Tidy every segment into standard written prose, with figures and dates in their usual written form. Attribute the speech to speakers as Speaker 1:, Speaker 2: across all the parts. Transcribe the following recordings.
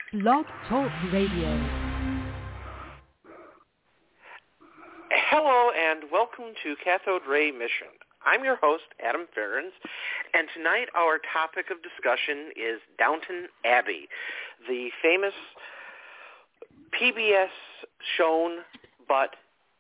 Speaker 1: Blog Talk Radio.
Speaker 2: Hello and welcome to Cathode Ray Mission. I'm your host, Adam Ferens, and tonight our topic of discussion is Downton Abbey, the famous PBS shown but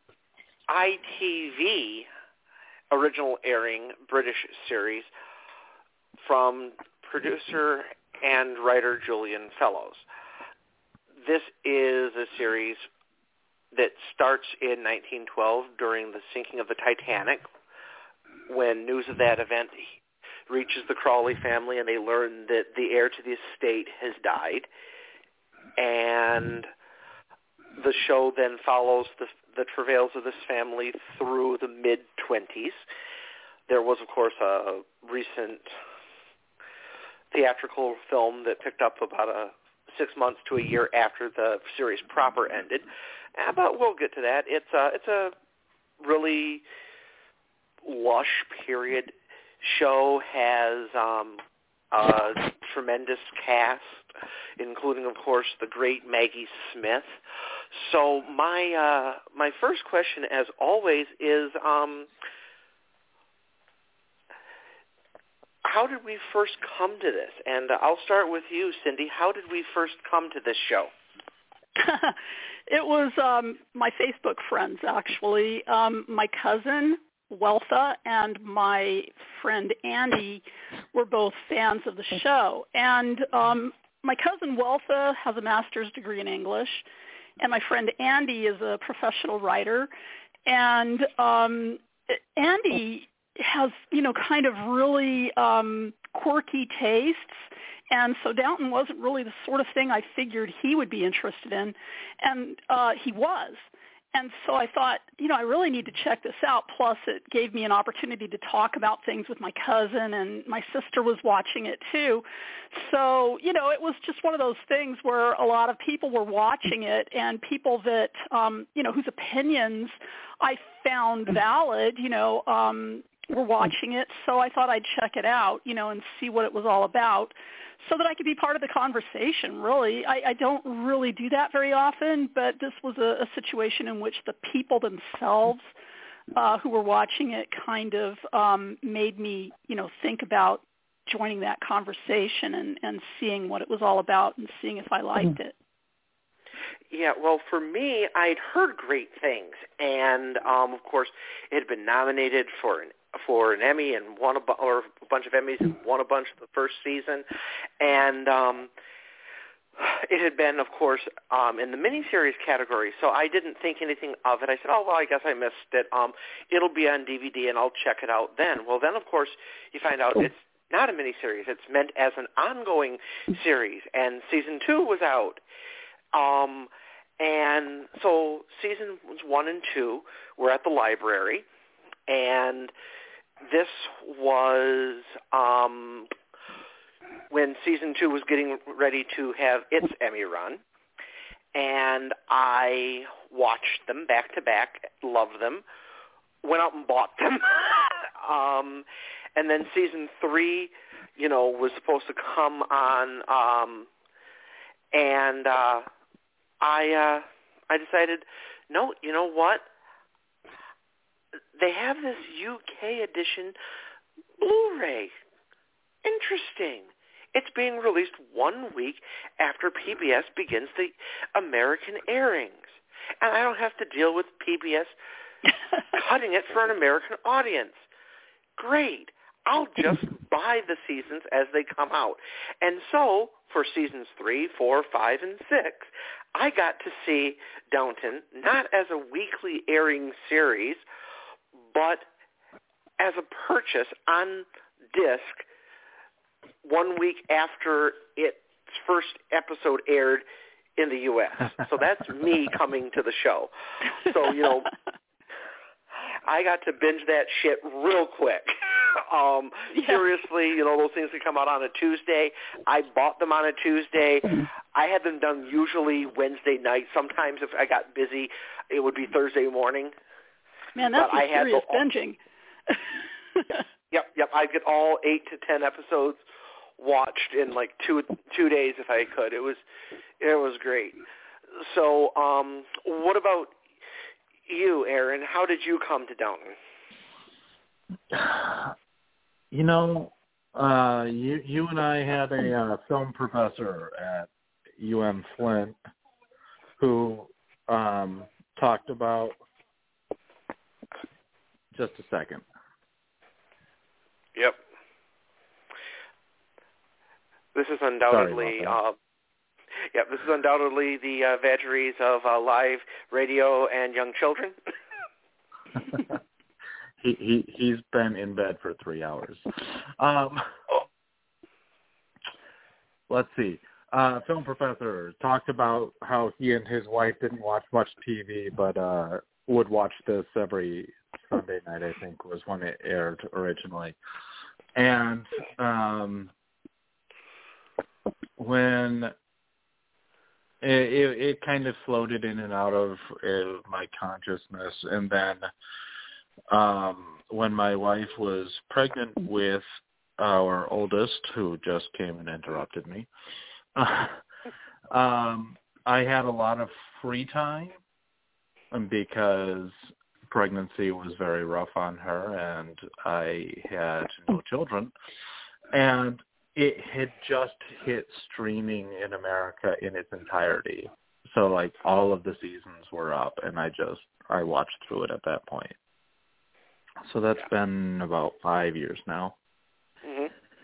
Speaker 2: ITV original airing British series from producer and writer Julian Fellowes. This is a series that starts in 1912 during the sinking of the Titanic, when news of that event reaches the Crawley family and they learn that the heir to the estate has died. And the show then follows the travails of this family through the mid-20s. There was, of course, a recent theatrical film that picked up about 6 months to a year after the series proper ended. But we'll get to that. It's a really lush period. Show has a tremendous cast, including, of course, the great Maggie Smith. So my first question, as always, is how did we first come to this? And I'll start with you, Cindy. How did we first come to this show?
Speaker 3: It was my Facebook friends, actually. My cousin, Weltha, and my friend Andy were both fans of the show. And my cousin Weltha has a master's degree in English, and my friend Andy is a professional writer. And Andy has, kind of really quirky tastes. And so Downton wasn't really the sort of thing I figured he would be interested in, and he was. And so I thought, I really need to check this out. Plus, it gave me an opportunity to talk about things with my cousin, and my sister was watching it too. So, it was just one of those things where a lot of people were watching it, and people that, whose opinions I found valid, were watching it. So I thought I'd check it out, and see what it was all about, so that I could be part of the conversation, really. I don't really do that very often, but this was a situation in which the people themselves who were watching it kind of made me, think about joining that conversation and seeing what it was all about and seeing if I liked it.
Speaker 2: Yeah, well, for me, I'd heard great things, and of course, it had been nominated for an Emmy and won a bunch of Emmys and won a bunch the first season, and it had been, of course, in the miniseries category. So I didn't think anything of it. I said, "Oh well, I guess I missed it. It'll be on DVD, and I'll check it out then." Well, then of course you find out it's not a miniseries. It's meant as an ongoing series, and season 2 was out. And so seasons 1 and 2 were at the library, and this was when season 2 was getting ready to have its Emmy run, and I watched them back to back, loved them, went out and bought them, and then season 3, was supposed to come on, and I decided, no, you know what? They have this UK edition Blu-ray. Interesting. It's being released 1 week after PBS begins the American airings. And I don't have to deal with PBS cutting it for an American audience. Great. I'll just buy the seasons as they come out. And so, for seasons 3, 4, 5, and 6, I got to see Downton not as a weekly airing series, but as a purchase on disc 1 week after its first episode aired in the U.S. So that's me coming to the show. So, I got to binge that shit real quick. Seriously, those things that come out on a Tuesday, I bought them on a Tuesday. I had them done usually Wednesday night. Sometimes if I got busy, it would be Thursday morning.
Speaker 3: Man, that's serious binging.
Speaker 2: Yep. I get all 8 to 10 episodes watched in like two days if I could. It was great. So, what about you, Aaron? How did you come to Downton?
Speaker 4: You know, you and I had a film professor at UM Flint who talked about. Just a second.
Speaker 2: Yep. This is undoubtedly. This is undoubtedly the vagaries of live radio and young children.
Speaker 4: He's been in bed for 3 hours. Let's see. Film professor talked about how he and his wife didn't watch much TV, but would watch this every Sunday night, I think, was when it aired originally. And when it kind of floated in and out of my consciousness, and then when my wife was pregnant with our oldest, who just came and interrupted me, I had a lot of free time because pregnancy was very rough on her, and I had no children. And it had just hit streaming in America in its entirety. So, like, all of the seasons were up, and I watched through it at that point. So that's been about 5 years now.
Speaker 2: Mm-hmm.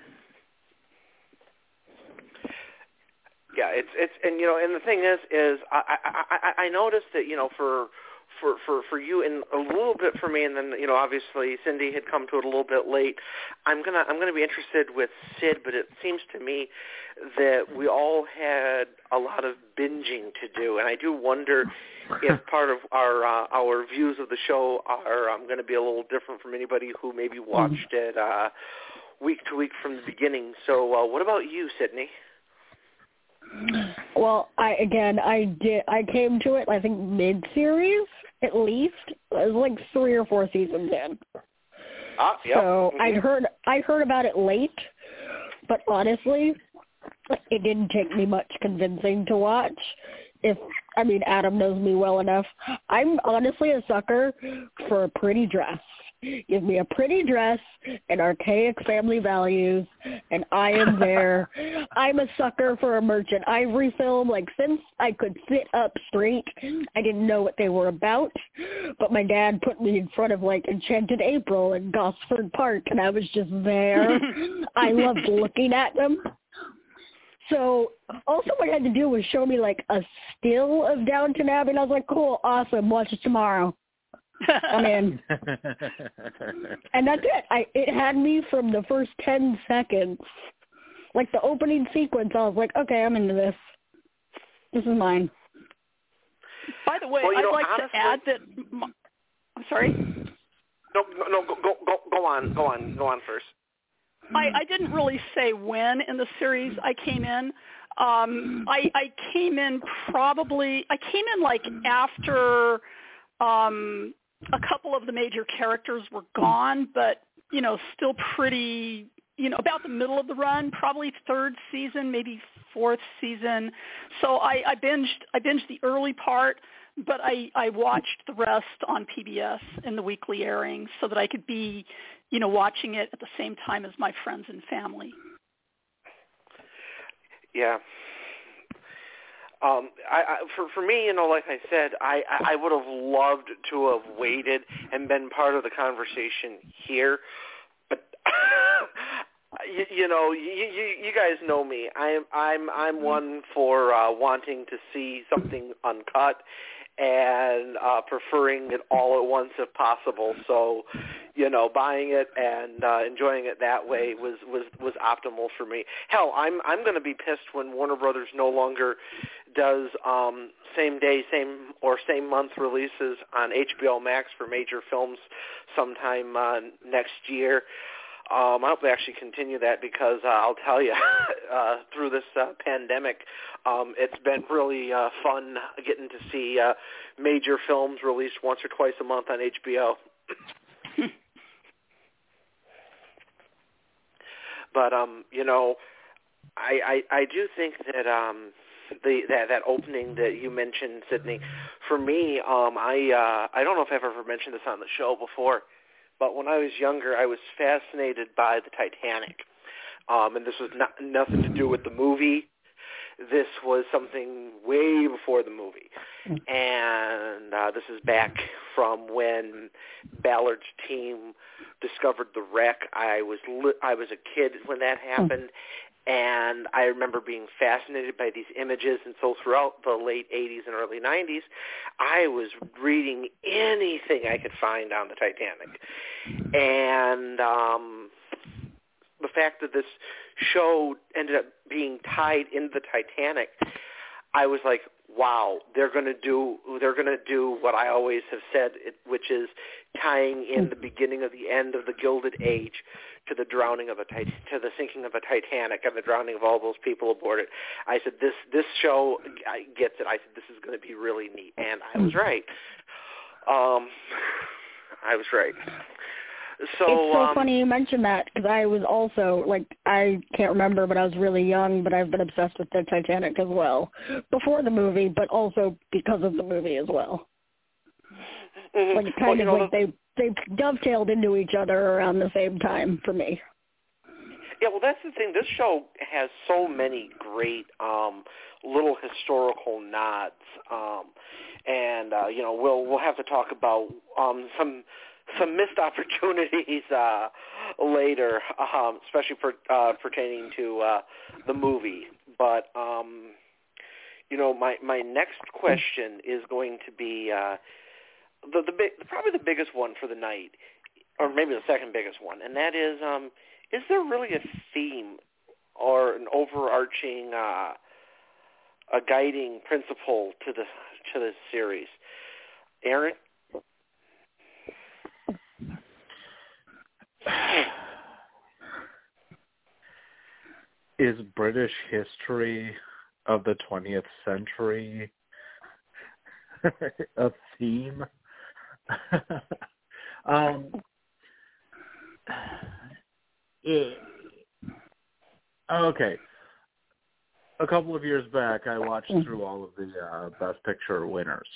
Speaker 2: Yeah, it's and you know, and the thing is I noticed that, you know, for you and a little bit for me, and then, you know, obviously Cindy had come to it a little bit late. I'm gonna be interested with Sid, but it seems to me that we all had a lot of binging to do, and I do wonder if part of our views of the show are going to be a little different from anybody who maybe watched it week to week from the beginning. So, what about you, Sydney?
Speaker 5: Well, I came to it, I think, mid-series, at least. It was like 3 or 4 seasons in.
Speaker 2: Yep.
Speaker 5: So
Speaker 2: Mm-hmm.
Speaker 5: I heard about it late, but honestly, it didn't take me much convincing to watch. Adam knows me well enough. I'm honestly a sucker for a pretty dress. Give me a pretty dress and archaic family values, and I am there. I'm a sucker for a Merchant Ivory film. Like, since I could sit up straight, I didn't know what they were about, but my dad put me in front of, like, Enchanted April and Gosford Park, and I was just there. I loved looking at them. So also what I had to do was show me, like, a still of Downton Abbey, and I was like, cool, awesome, watch it tomorrow. I'm in. And that's it. It had me from the first 10 seconds. Like, the opening sequence, I was like, okay, I'm into this. This is mine.
Speaker 3: By the way, I'd like to add that... I'm sorry?
Speaker 2: No, go on first.
Speaker 3: I didn't really say when in the series I came in. I came in like after a couple of the major characters were gone, but, you know, still pretty, you know, about the middle of the run, probably 3rd season, maybe 4th season. So I binged the early part, but I watched the rest on PBS in the weekly airing so that I could be, you know, watching it at the same time as my friends and family.
Speaker 2: Yeah. For me, you know, like I said, I would have loved to have waited and been part of the conversation here, but you know, you guys know me. I'm one for wanting to see something uncut and preferring it all at once if possible. So, you know, buying it and enjoying it that way was optimal for me. Hell, I'm going to be pissed when Warner Brothers no longer does same day, same month releases on HBO Max for major films sometime next year. I hope they actually continue that because I'll tell you, through this pandemic, it's been really fun getting to see major films released once or twice a month on HBO. But, you know, I do think that that opening that you mentioned, Sydney, for me, I don't know if I've ever mentioned this on the show before, but when I was younger, I was fascinated by the Titanic, and this was nothing to do with the movie. This was something way before the movie, and this is back from when Ballard's team discovered the wreck. I was a kid when that happened, and I remember being fascinated by these images. And so throughout the late 80s and early 90s, I was reading anything I could find on the Titanic, and the fact that this show ended up being tied into the Titanic, I was like, wow, they're going to do what I always have said, which is tying in the beginning of the end of the Gilded Age to the drowning of to the sinking of a Titanic and the drowning of all those people aboard it. I said, this show gets it. I said, this is going to be really neat, and I was right. I was right. So,
Speaker 5: it's so funny you mentioned that, because I was also, I can't remember, but I was really young, but I've been obsessed with the Titanic as well, before the movie, but also because of the movie as well.
Speaker 2: Mm-hmm.
Speaker 5: They dovetailed into each other around the same time for me.
Speaker 2: Yeah, well, that's the thing. This show has so many great little historical nods, and we'll have to talk about some missed opportunities later, especially pertaining to the movie. But my next question is going to be probably the biggest one for the night, or maybe the second biggest one, and that is there really a theme or an overarching a guiding principle to the series, Aaron?
Speaker 4: Is British history of the 20th century a theme? Okay. A couple of years back, I watched through all of the Best Picture winners.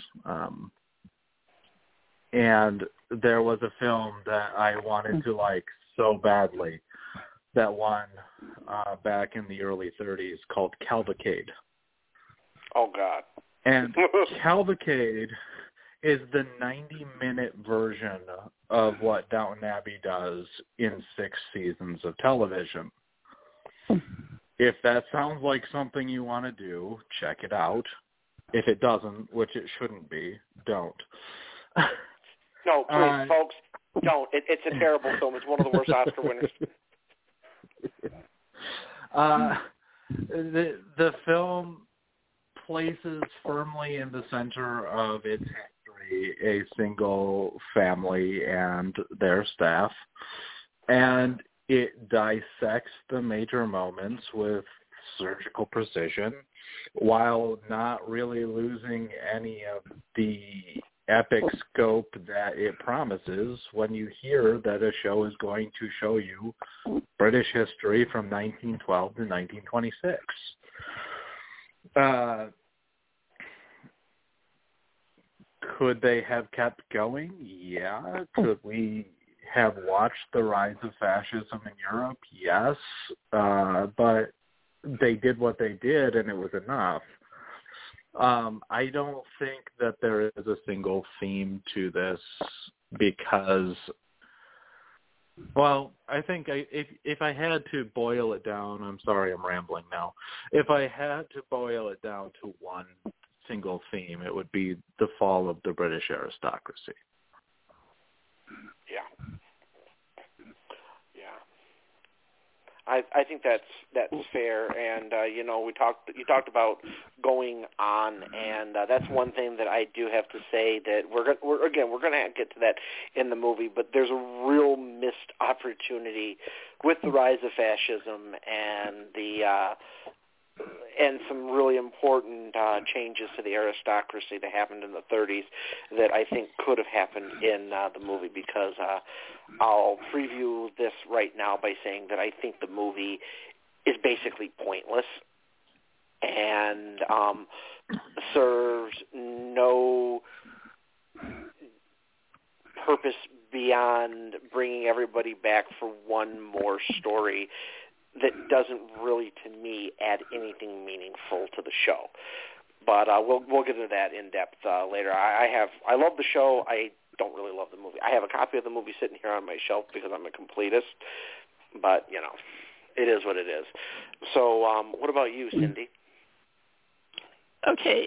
Speaker 4: And there was a film that I wanted to like so badly that won back in the early 30s called Cavalcade.
Speaker 2: Oh, God.
Speaker 4: And Cavalcade is the 90-minute version of what Downton Abbey does in 6 seasons of television. If that sounds like something you want to do, check it out. If it doesn't, which it shouldn't be, don't.
Speaker 2: No, please, folks, don't. It's a terrible film. It's one of the worst Oscar winners.
Speaker 4: The film places firmly in the center of its history a single family and their staff, and it dissects the major moments with surgical precision while not really losing any of the epic scope that it promises when you hear that a show is going to show you British history from 1912 to 1926. Could they have kept going? Yeah. Could we have watched the rise of fascism in Europe? Yes. But they did what they did, and it was enough. I don't think that there is a single theme to this because, well, I think if I had to boil it down, I'm sorry I'm rambling now. If I had to boil it down to one single theme, it would be the fall of the British aristocracy.
Speaker 2: Yeah. I think that's fair, and you talked about going on, and that's one thing that I do have to say that we're going to get to that in the movie, but there's a real missed opportunity with the rise of fascism and some really important changes to the aristocracy that happened in the 30s that I think could have happened in the movie, because I'll preview this right now by saying that I think the movie is basically pointless and serves no purpose beyond bringing everybody back for one more story that doesn't really, to me, add anything meaningful to the show. But we'll get into that in depth later. I love the show. I don't really love the movie. I have a copy of the movie sitting here on my shelf because I'm a completist. But it is what it is. So, what about you, Cindy?
Speaker 3: Okay.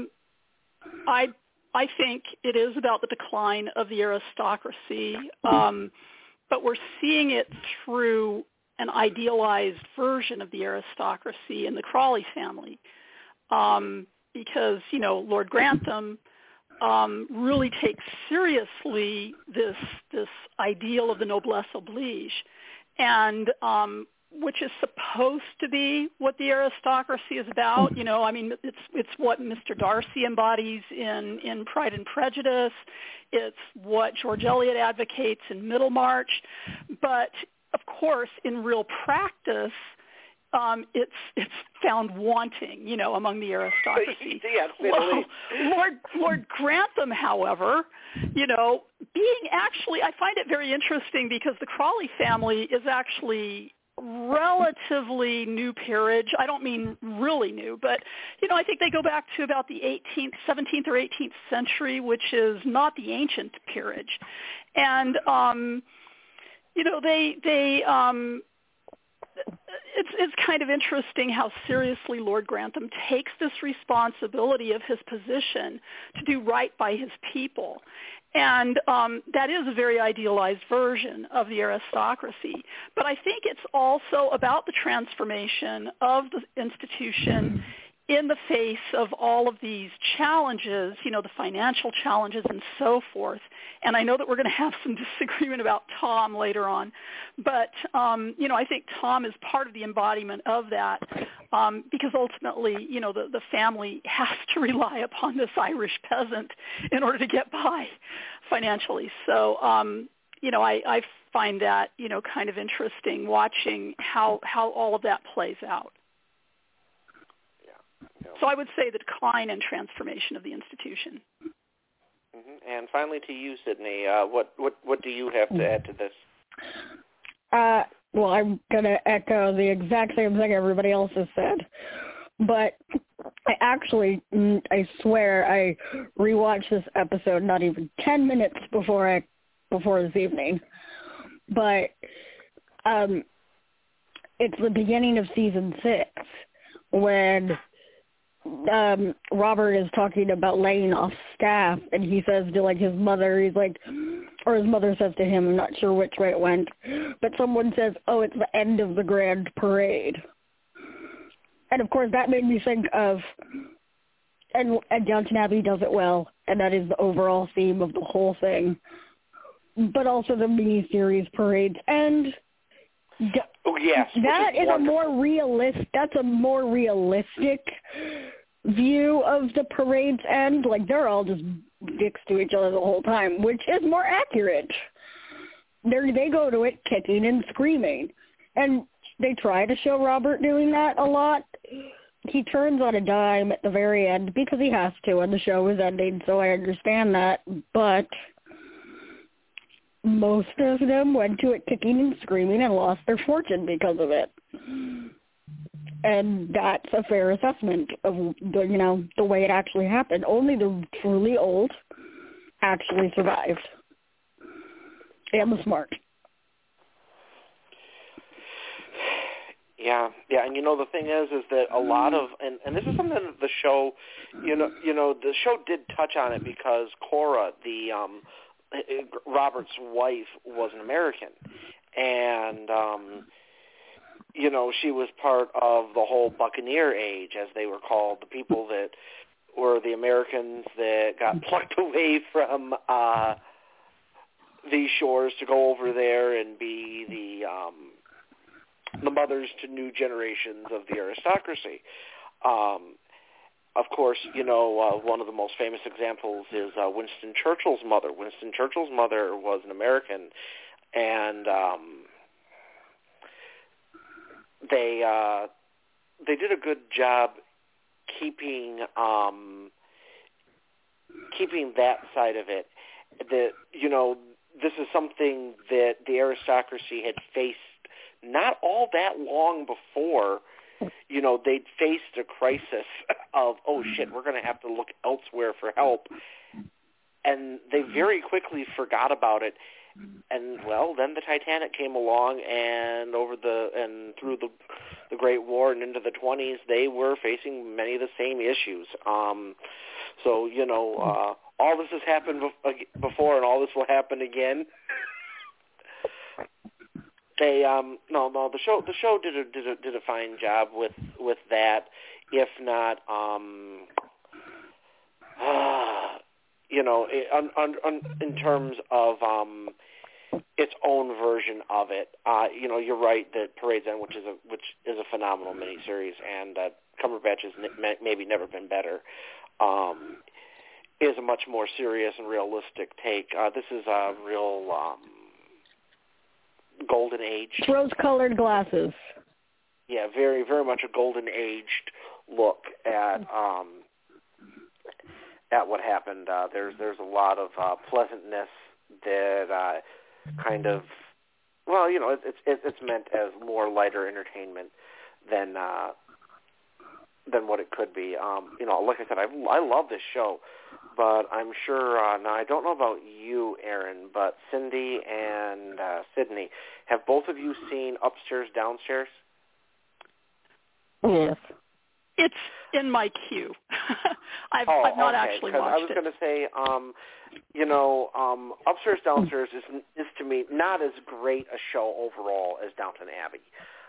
Speaker 3: I think it is about the decline of the aristocracy, but we're seeing it through an idealized version of the aristocracy in the Crawley family, because Lord Grantham really takes seriously this ideal of the noblesse oblige, and which is supposed to be what the aristocracy is about. It's what Mr. Darcy embodies in Pride and Prejudice. It's what George Eliot advocates in Middlemarch. But, of course, in real practice, it's found wanting, among the aristocracy.
Speaker 2: Well,
Speaker 3: Lord Grantham, however, being actually, I find it very interesting because the Crawley family is actually relatively new peerage. I don't mean really new, but, I think they go back to about the 17th or 18th century, which is not the ancient peerage. And, it's kind of interesting how seriously Lord Grantham takes this responsibility of his position to do right by his people. And that is a very idealized version of the aristocracy. But I think it's also about the transformation of the institution in the face of all of these challenges, the financial challenges and so forth. And I know that we're going to have some disagreement about Tom later on. But, I think Tom is part of the embodiment of that because ultimately, the family has to rely upon this Irish peasant in order to get by financially. So, I find that, kind of interesting watching how all of that plays out. So I would say the decline and transformation of the institution.
Speaker 2: Mm-hmm. And finally to you, Sydney, what do you have to add to this?
Speaker 5: Well, I'm going to echo the exact same thing everybody else has said. But I swear I rewatched this episode not even 10 minutes before this evening. But it's the beginning of season 6 when Robert is talking about laying off staff, and he says to his mother, or his mother says to him, I'm not sure which way it went, but someone says, oh, it's the end of the grand parade. And of course that made me think of, and Downton Abbey does it well, and that is the overall theme of the whole thing, but also the miniseries Parade's End.
Speaker 2: Yes,
Speaker 5: that is a more realistic. That's a more realistic view of the Parade's End. They're all just dicks to each other the whole time, which is more accurate. They go to it kicking and screaming, and they try to show Robert doing that a lot. He turns on a dime at the very end because he has to, and the show is ending, so I understand that. But most of them went to it kicking and screaming and lost their fortune because of it. And that's a fair assessment of the way it actually happened. Only the truly old actually survived. And the smart.
Speaker 2: Yeah, and the thing is that a lot of, and this is something that the show, the show did touch on it because Cora, Robert's wife, was an American, and she was part of the whole Buccaneer age, as they were called, the people that were the Americans that got plucked away from these shores to go over there and be the mothers to new generations of the aristocracy. Of course, one of the most famous examples is Winston Churchill's mother. Winston Churchill's mother was an American, and they did a good job keeping that side of it. That, you know, this is something that the aristocracy had faced not all that long before. You know, they'd faced a crisis of, oh shit, we're going to have to look elsewhere for help, and they very quickly forgot about it. And well, then the Titanic came along, and through the Great War and into the 20s, they were facing many of the same issues. So, you know, all this has happened before, and all this will happen again. They the show did a fine job with that, if not you know, in terms of its own version of it. You know, you're right that Parade's End, which is a phenomenal miniseries, and Cumberbatch has maybe never been better, is a much more serious and realistic take. This is a real golden age.
Speaker 5: Rose-colored glasses.
Speaker 2: Yeah, very, very much a golden aged look at what happened. There's a lot of pleasantness that kind of, well, you know, it's meant as more lighter entertainment than what it could be. You know, like I said, I love this show, but I'm sure, now I don't know about you, Aaron, but Cindy and Sydney, have both of you seen Upstairs, Downstairs?
Speaker 5: Yes.
Speaker 3: It's in my queue. I've not actually watched it.
Speaker 2: I was going to say, you know, Upstairs, Downstairs is to me not as great a show overall as Downton Abbey.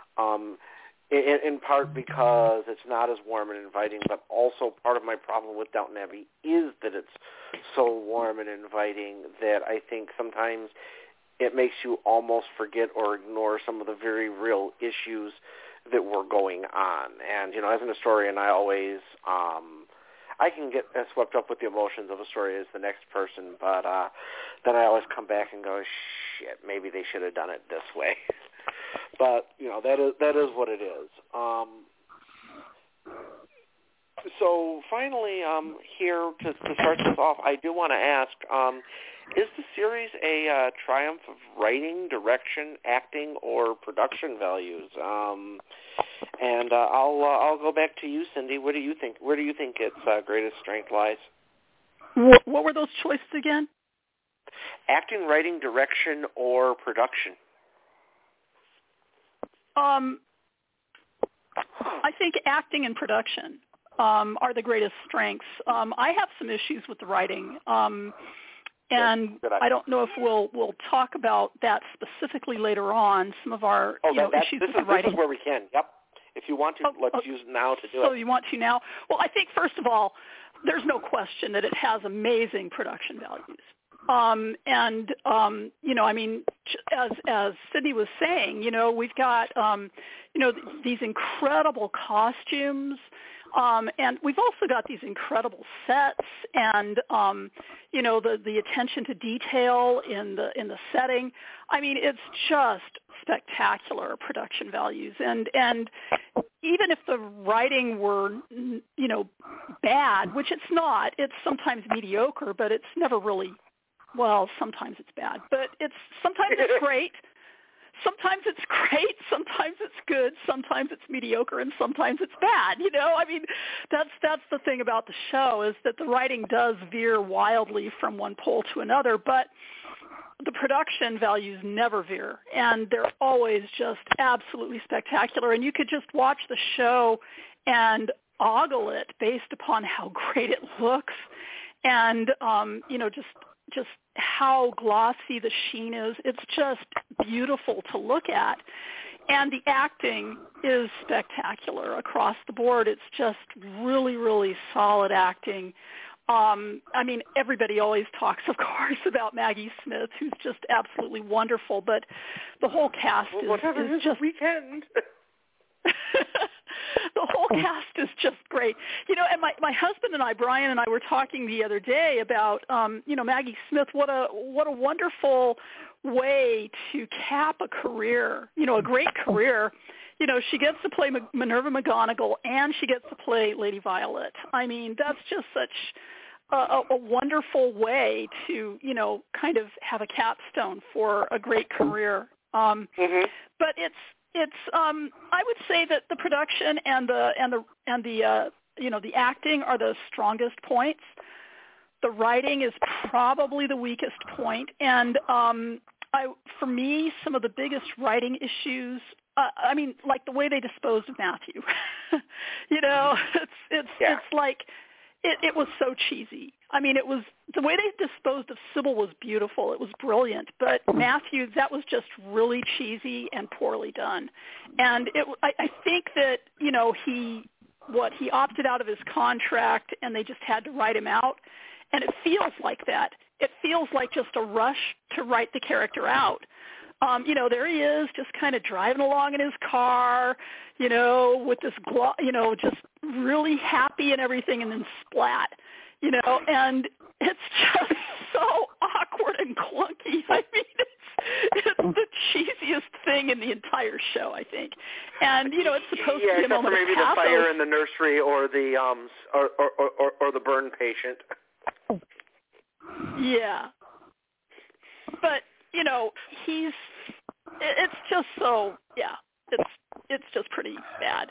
Speaker 2: In part because it's not as warm and inviting, but also part of my problem with Downton Abbey is that it's so warm and inviting that I think sometimes it makes you almost forget or ignore some of the very real issues that were going on. And, you know, as an historian, I always, I can get as swept up with the emotions of a story as the next person, but then I always come back and go, shit, maybe they should have done it this way. But, you know, that is what it is. So finally, here to start this off, I do want to ask, is the series a triumph of writing, direction, acting, or production values? And I'll go back to you, Cindy. What do you think? Where do you think its greatest strength lies?
Speaker 3: What were those choices again?
Speaker 2: Acting, writing, direction, or production?
Speaker 3: I think acting and production are the greatest strengths. I have some issues with the writing, and I don't know if we'll talk about that specifically later on. Some of our issues with the writing.
Speaker 2: This is where we can. Yep. If you want to, let's use it now to do it.
Speaker 3: So you want to now? Well, I think first of all, there's no question that it has amazing production values. You know, I mean, as Sydney was saying, you know, we've got, you know, these incredible costumes, and we've also got these incredible sets and, you know, the attention to detail in the setting. I mean, it's just spectacular production values. And even if the writing were, you know, bad, which it's not, it's sometimes mediocre, but it's never really, well, sometimes it's bad, but sometimes it's great. Sometimes it's great, sometimes it's good, sometimes it's mediocre, and sometimes it's bad. You know, I mean, that's the thing about the show is that the writing does veer wildly from one pole to another, but the production values never veer, and they're always just absolutely spectacular. And you could just watch the show and ogle it based upon how great it looks, and you know, just how glossy the sheen is. It's just beautiful to look at. And the acting is spectacular across the board. It's just really, really solid acting. I mean, everybody always talks, of course, about Maggie Smith, who's just absolutely wonderful, but the whole cast is just...
Speaker 2: weekend.
Speaker 3: The whole cast is just great. You know, and my husband and I, Brian and I, were talking the other day about, you know, Maggie Smith, what a wonderful way to cap a career, you know, a great career. she gets to play Minerva McGonagall and she gets to play Lady Violet. I mean, that's just such a wonderful way to, kind of have a capstone for a great career. But it's I would say that the production and the acting are the strongest points. The writing is probably the weakest point, and for me, some of the biggest writing issues. Like the way they disposed of Matthew. It's like it was so cheesy. I mean, it was the way they disposed of Sybil was beautiful. It was brilliant, but Matthew, that was just really cheesy and poorly done. And I think that he opted out of his contract, and they just had to write him out. And it feels like that. It feels like just a rush to write the character out. There he is, just kind of driving along in his car, with this, just really happy and everything, and then splat, and it's just so awkward and clunky. I mean, it's the cheesiest thing in the entire show, I think. And it's supposed to be a moment of
Speaker 2: maybe
Speaker 3: pathos.
Speaker 2: The fire in the nursery or the or the burn patient.
Speaker 3: Yeah, but it's just so, it's just pretty bad.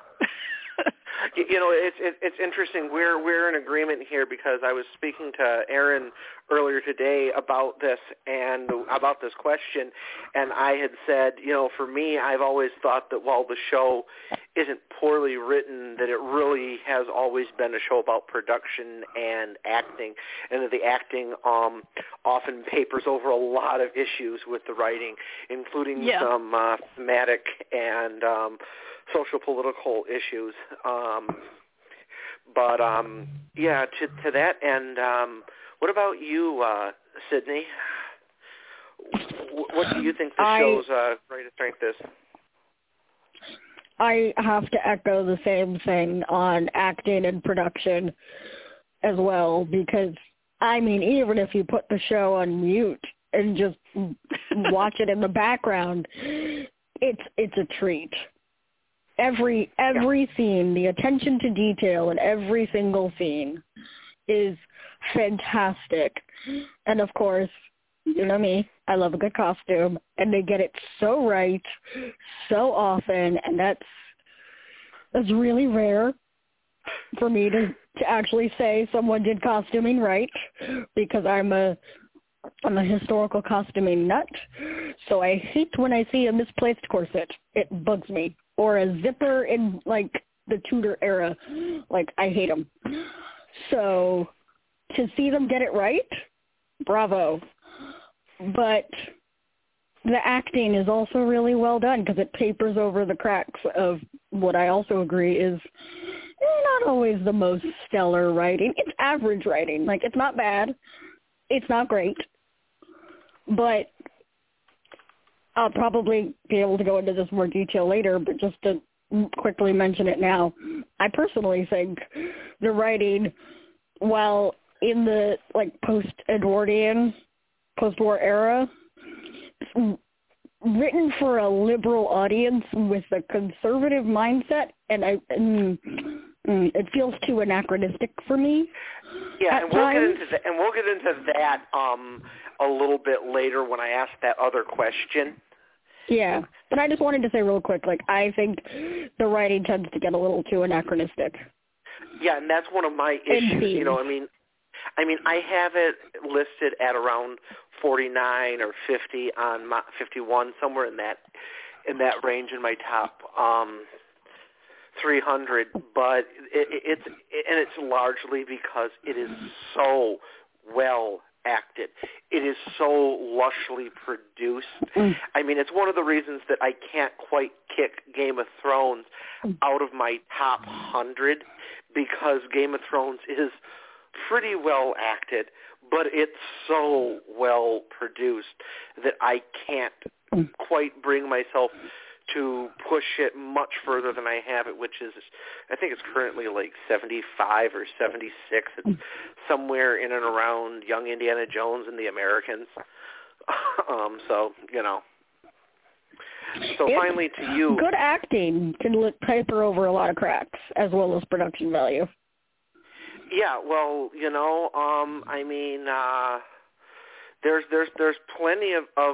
Speaker 2: It's interesting. We're in agreement here because I was speaking to Aaron earlier today about this and about this question, and I had said, for me, I've always thought that while the show isn't poorly written, that it really has always been a show about production and acting, and that the acting often papers over a lot of issues with the writing, including some thematic and social political issues. To that end, what about you, Sydney? What do you think the show's greatest strength is?
Speaker 5: I have to echo the same thing on acting and production as well, because, even if you put the show on mute and just watch it in the background, it's a treat. Every scene, the attention to detail in every single scene is fantastic. And of course, you know me, I love a good costume, and they get it so right, so often, and that's really rare for me to actually say someone did costuming right, because I'm a historical costuming nut, so I hate when I see a misplaced corset. It bugs me. Or a zipper in, the Tudor era. I hate them. So to see them get it right, bravo. But the acting is also really well done because it papers over the cracks of what I also agree is not always the most stellar writing. It's average writing. It's not bad. It's not great. But I'll probably be able to go into this more detail later, but just to quickly mention it now, I personally think the writing, while in the post-Edwardian, post-war era, written for a liberal audience with a conservative mindset, and it feels too anachronistic for me.
Speaker 2: Yeah, and we'll get into that a little bit later when I ask that other question.
Speaker 5: Yeah, but I just wanted to say real quick, I think the writing tends to get a little too anachronistic.
Speaker 2: Yeah, and that's one of my issues. I have it listed at around 49 or 50 on 51, somewhere in that range in my top 300. But it's largely because it is so well acted. It is so lushly produced. It's one of the reasons that I can't quite kick Game of Thrones out of my top 100, because Game of Thrones is pretty well acted, but it's so well produced that I can't quite bring myself to push it much further than I have it, which is, I think it's currently 75 or 76. It's somewhere in and around Young Indiana Jones and the Americans. So finally to you.
Speaker 5: Good acting can paper over a lot of cracks as well as production value.
Speaker 2: Yeah, well, I mean, there's plenty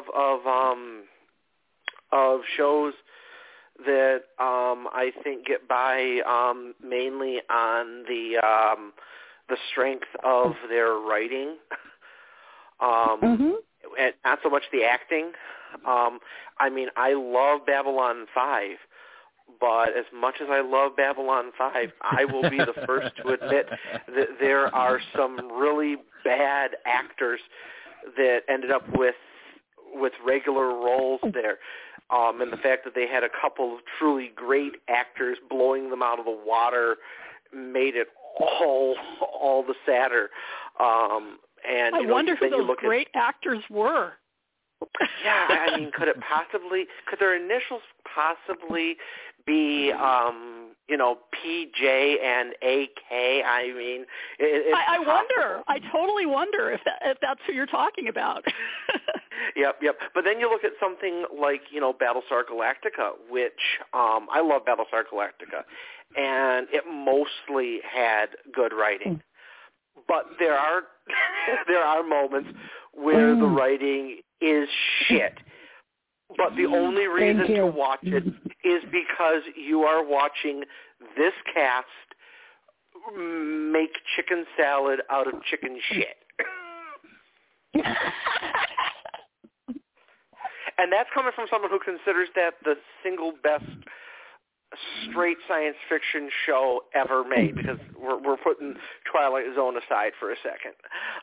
Speaker 2: of shows that I think get by mainly on the strength of their writing, and not so much the acting. I mean, I love Babylon 5, but as much as I love Babylon 5, I will be the first to admit that there are some really bad actors that ended up with regular roles there. And the fact that they had a couple of truly great actors blowing them out of the water made it all the sadder. And
Speaker 3: I wonder who those great actors were.
Speaker 2: Yeah, I mean, could their initials possibly be, PJ and AK? I mean,
Speaker 3: I wonder. I totally wonder if that's who you're talking about.
Speaker 2: Yep. But then you look at something like, Battlestar Galactica, which I love Battlestar Galactica, and it mostly had good writing. But there are moments where the writing is shit. But the only reason to watch it is because you are watching this cast make chicken salad out of chicken shit. And that's coming from someone who considers that the single best straight science fiction show ever made, because we're putting Twilight Zone aside for a second.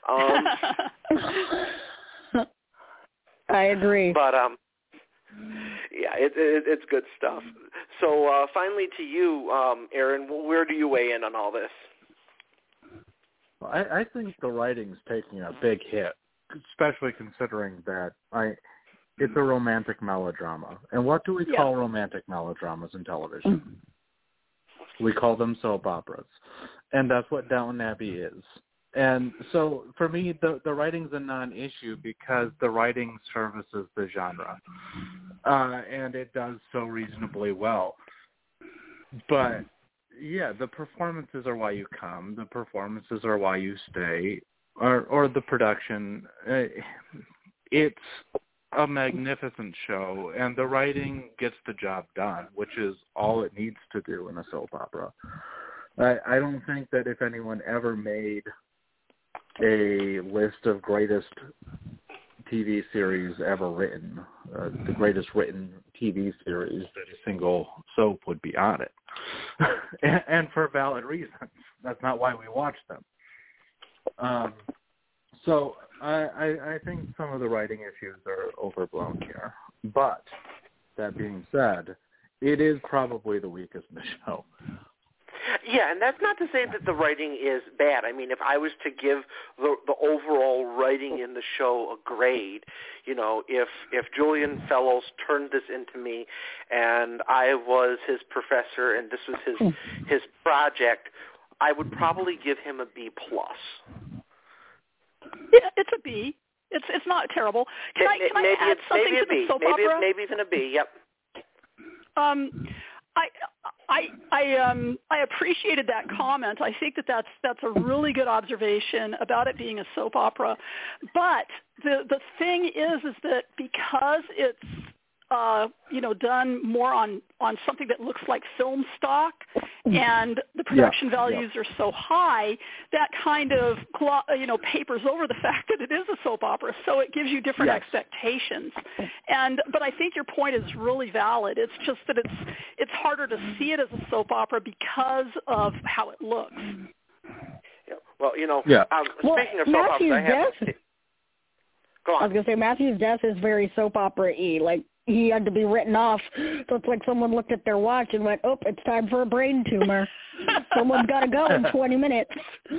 Speaker 5: I agree.
Speaker 2: But yeah, it's good stuff. So finally to you, Aaron, where do you weigh in on all this?
Speaker 4: Well, I think the writing's taking a big hit, especially considering that it's a romantic melodrama. And what do we call romantic melodramas in television? We call them soap operas. And that's what Downton Abbey is. And so for me, the writing's a non-issue because the writing services the genre. And it does so reasonably well. But, yeah, the performances are why you come. The performances are why you stay. Or the production. It's a magnificent show, and the writing gets the job done, which is all it needs to do in a soap opera. I don't think that if anyone ever made a list of greatest TV series ever written, the greatest written TV series, that a single soap would be on it. And for valid reasons. That's not why we watch them. So I think some of the writing issues are overblown here. But that being said, it is probably the weakest in the show.
Speaker 2: Yeah, and that's not to say that the writing is bad. I mean, if I was to give the overall writing in the show a grade, if Julian Fellows turned this into me and I was his professor and this was his project, I would probably give him a B+.
Speaker 3: Yeah, it's a B. It's not terrible. Can I add something to the soap opera?
Speaker 2: Maybe even a B. Yep.
Speaker 3: I appreciated that comment. I think that's a really good observation about it being a soap opera. But the thing is that because it's done more on something that looks like film stock, and the production values are so high, that kind of papers over the fact that it is a soap opera. So it gives you different expectations. But I think your point is really valid. It's just that it's harder to see it as a soap opera because of how it looks.
Speaker 2: Yeah. Well, speaking of soap operas, go on.
Speaker 5: I was going to say Matthew's death is very soap opera-y. Like, he had to be written off. So it's like someone looked at their watch and went, it's time for a brain tumor. Someone's got to go in 20 minutes.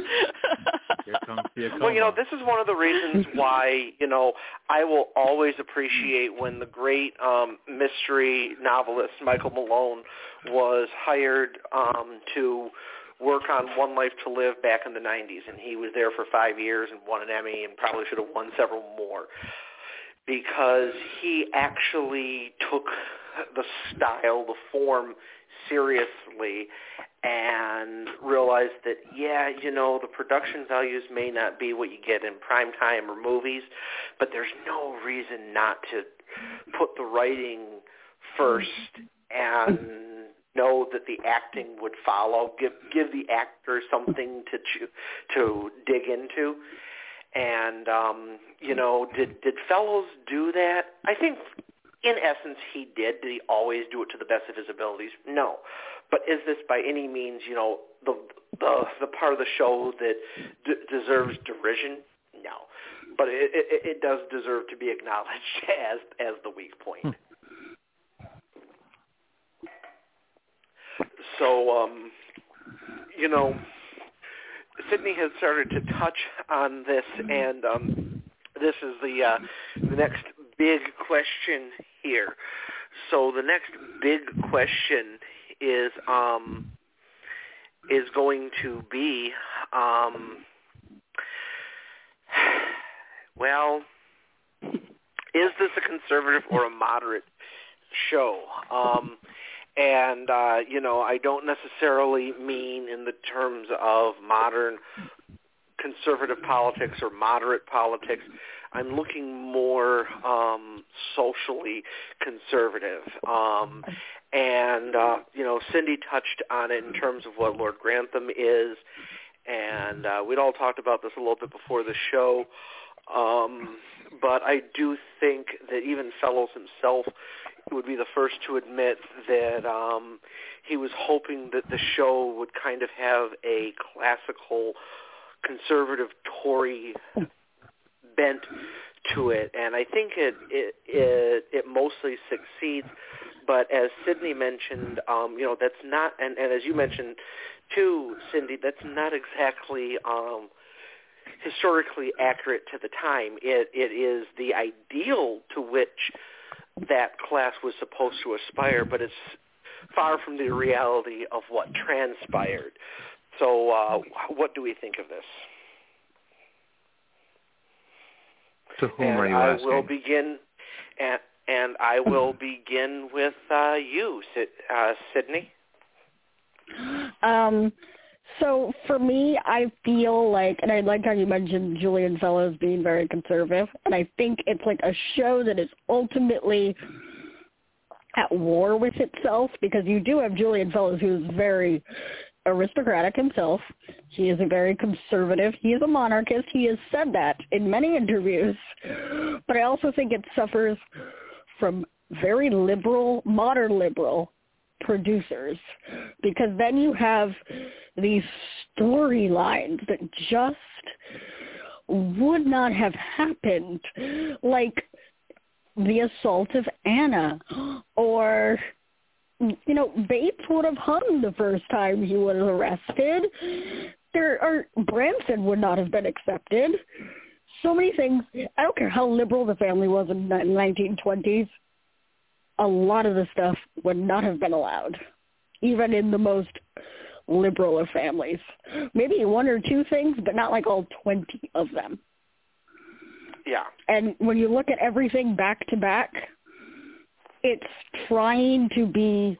Speaker 2: Well, this is one of the reasons why, I will always appreciate when the great mystery novelist Michael Malone was hired to work on One Life to Live back in the 90s, and he was there for 5 years and won an Emmy and probably should have won several more. because he actually took the style, the form seriously and realized that, the production values may not be what you get in primetime or movies, but there's no reason not to put the writing first and know that the acting would follow. Give the actor something to dig into. And, did Fellows do that? I think, in essence, he did. Did he always do it to the best of his abilities? No. But is this by any means, the part of the show that deserves derision? No. But it does deserve to be acknowledged as the weak point. So, Sydney has started to touch on this, and this is the next big question here. So the next big question is going to be, is this a conservative or a moderate show? And I don't necessarily mean in the terms of modern conservative politics or moderate politics. I'm looking more socially conservative. Cindy touched on it in terms of what Lord Grantham is, and we'd all talked about this a little bit before the show. But I do think that even Fellows himself would be the first to admit that he was hoping that the show would kind of have a classical conservative Tory bent to it, and I think it mostly succeeds. But as Sydney mentioned, that's not, and as you mentioned too, Cindy, that's not exactly historically accurate to the time. It is the ideal to which that class was supposed to aspire, but it's far from the reality of what transpired. So what do we think of this?
Speaker 4: To whom are you asking?
Speaker 2: I will begin, and I will begin with you, Sydney.
Speaker 5: So for me, I feel like, and I like how you mentioned Julian Fellows being very conservative, and I think it's like a show that is ultimately at war with itself, because you do have Julian Fellows, who's very aristocratic himself. He is a very conservative. He is a monarchist. He has said that in many interviews. But I also think it suffers from very liberal, modern liberal producers, because then you have these storylines that just would not have happened, like the assault of Anna, or Bates would have hung the first time he was arrested. Branson would not have been accepted. So many things. I don't care how liberal the family was in the 1920s. A lot of the stuff would not have been allowed, even in the most liberal of families. Maybe one or two things, but not like all 20 of them.
Speaker 2: Yeah.
Speaker 5: And when you look at everything back to back, it's trying to be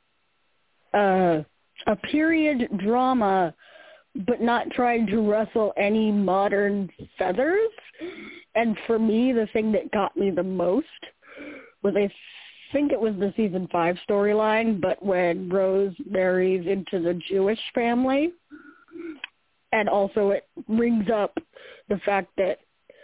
Speaker 5: a period drama, but not trying to rustle any modern feathers. And for me, the thing that got me the most was, I think it was the season 5 storyline, but when Rose marries into the Jewish family, and also it brings up the fact that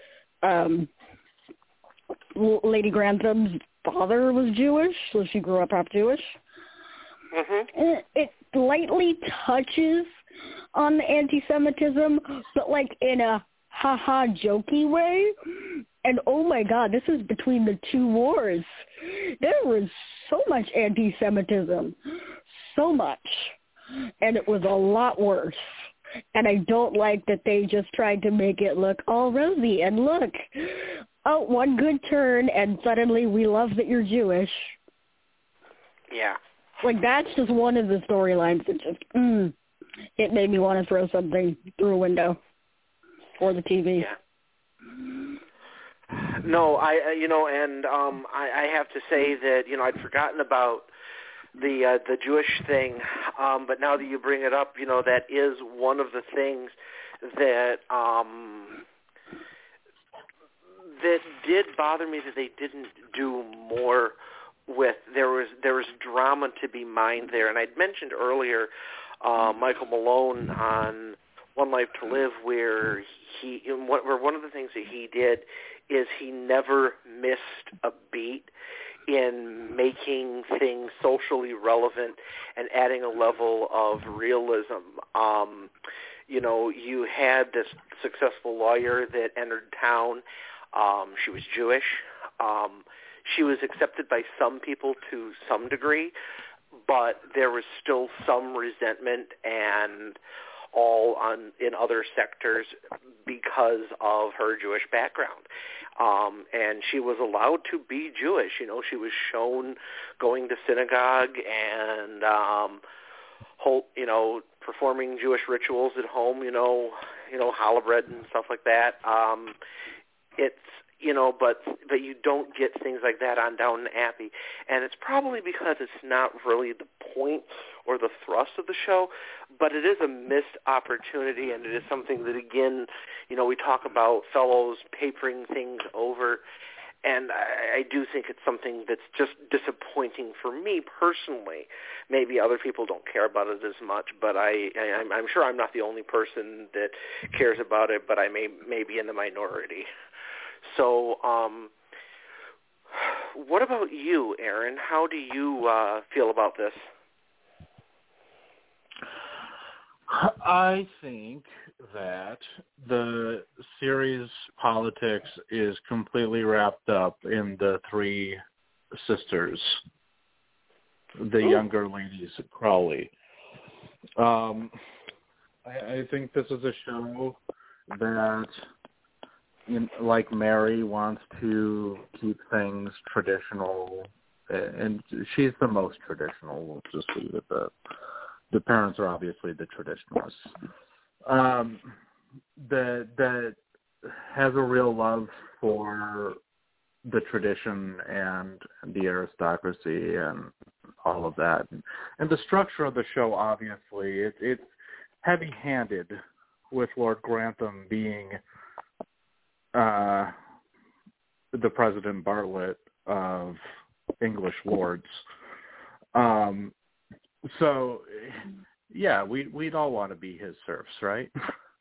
Speaker 5: Lady Grantham's father was Jewish, so she grew up half Jewish. Mm-hmm. It lightly touches on the anti-Semitism, but like in a ha-ha jokey way. And oh my God, this is between the two wars. There was so much anti-Semitism, so much, and it was a lot worse. And I don't like that they just tried to make it look all rosy. And look, oh, one good turn, and suddenly we love that you're Jewish.
Speaker 2: Yeah.
Speaker 5: Like, that's just one of the storylines that just, it made me want to throw something through a window or the TV.
Speaker 2: Yeah. No, I have to say that I'd forgotten about the Jewish thing, but now that you bring it up, that is one of the things that that did bother me that they didn't do more with. There was drama to be mined there, and I'd mentioned earlier Michael Malone on One Life to Live, where one of the things that he did is he never missed a beat in making things socially relevant and adding a level of realism. You had this successful lawyer that entered town. She was Jewish. She was accepted by some people to some degree, but there was still some resentment and all in other sectors because of her Jewish background. And she was allowed to be Jewish. She was shown going to synagogue and performing Jewish rituals at home, challah bread and stuff like that. But you don't get things like that on Downton Abbey, and it's probably because it's not really the point or the thrust of the show, but it is a missed opportunity, and it is something that, again, we talk about fellows papering things over, and I do think it's something that's just disappointing for me personally. Maybe other people don't care about it as much, but I'm sure I'm not the only person that cares about it, but I may be in the minority. So, what about you, Aaron? How do you feel about this?
Speaker 4: I think that the series politics is completely wrapped up in the three sisters, the younger ladies, Crowley. I think this is a show that, like Mary, wants to keep things traditional, and she's the most traditional. We'll just leave it at that. The parents are obviously the traditionalists. That has a real love for the tradition and the aristocracy and all of that. And the structure of the show, obviously, it's heavy-handed, with Lord Grantham being the President Bartlett of English Lords. So, yeah, we'd all want to be his serfs, right?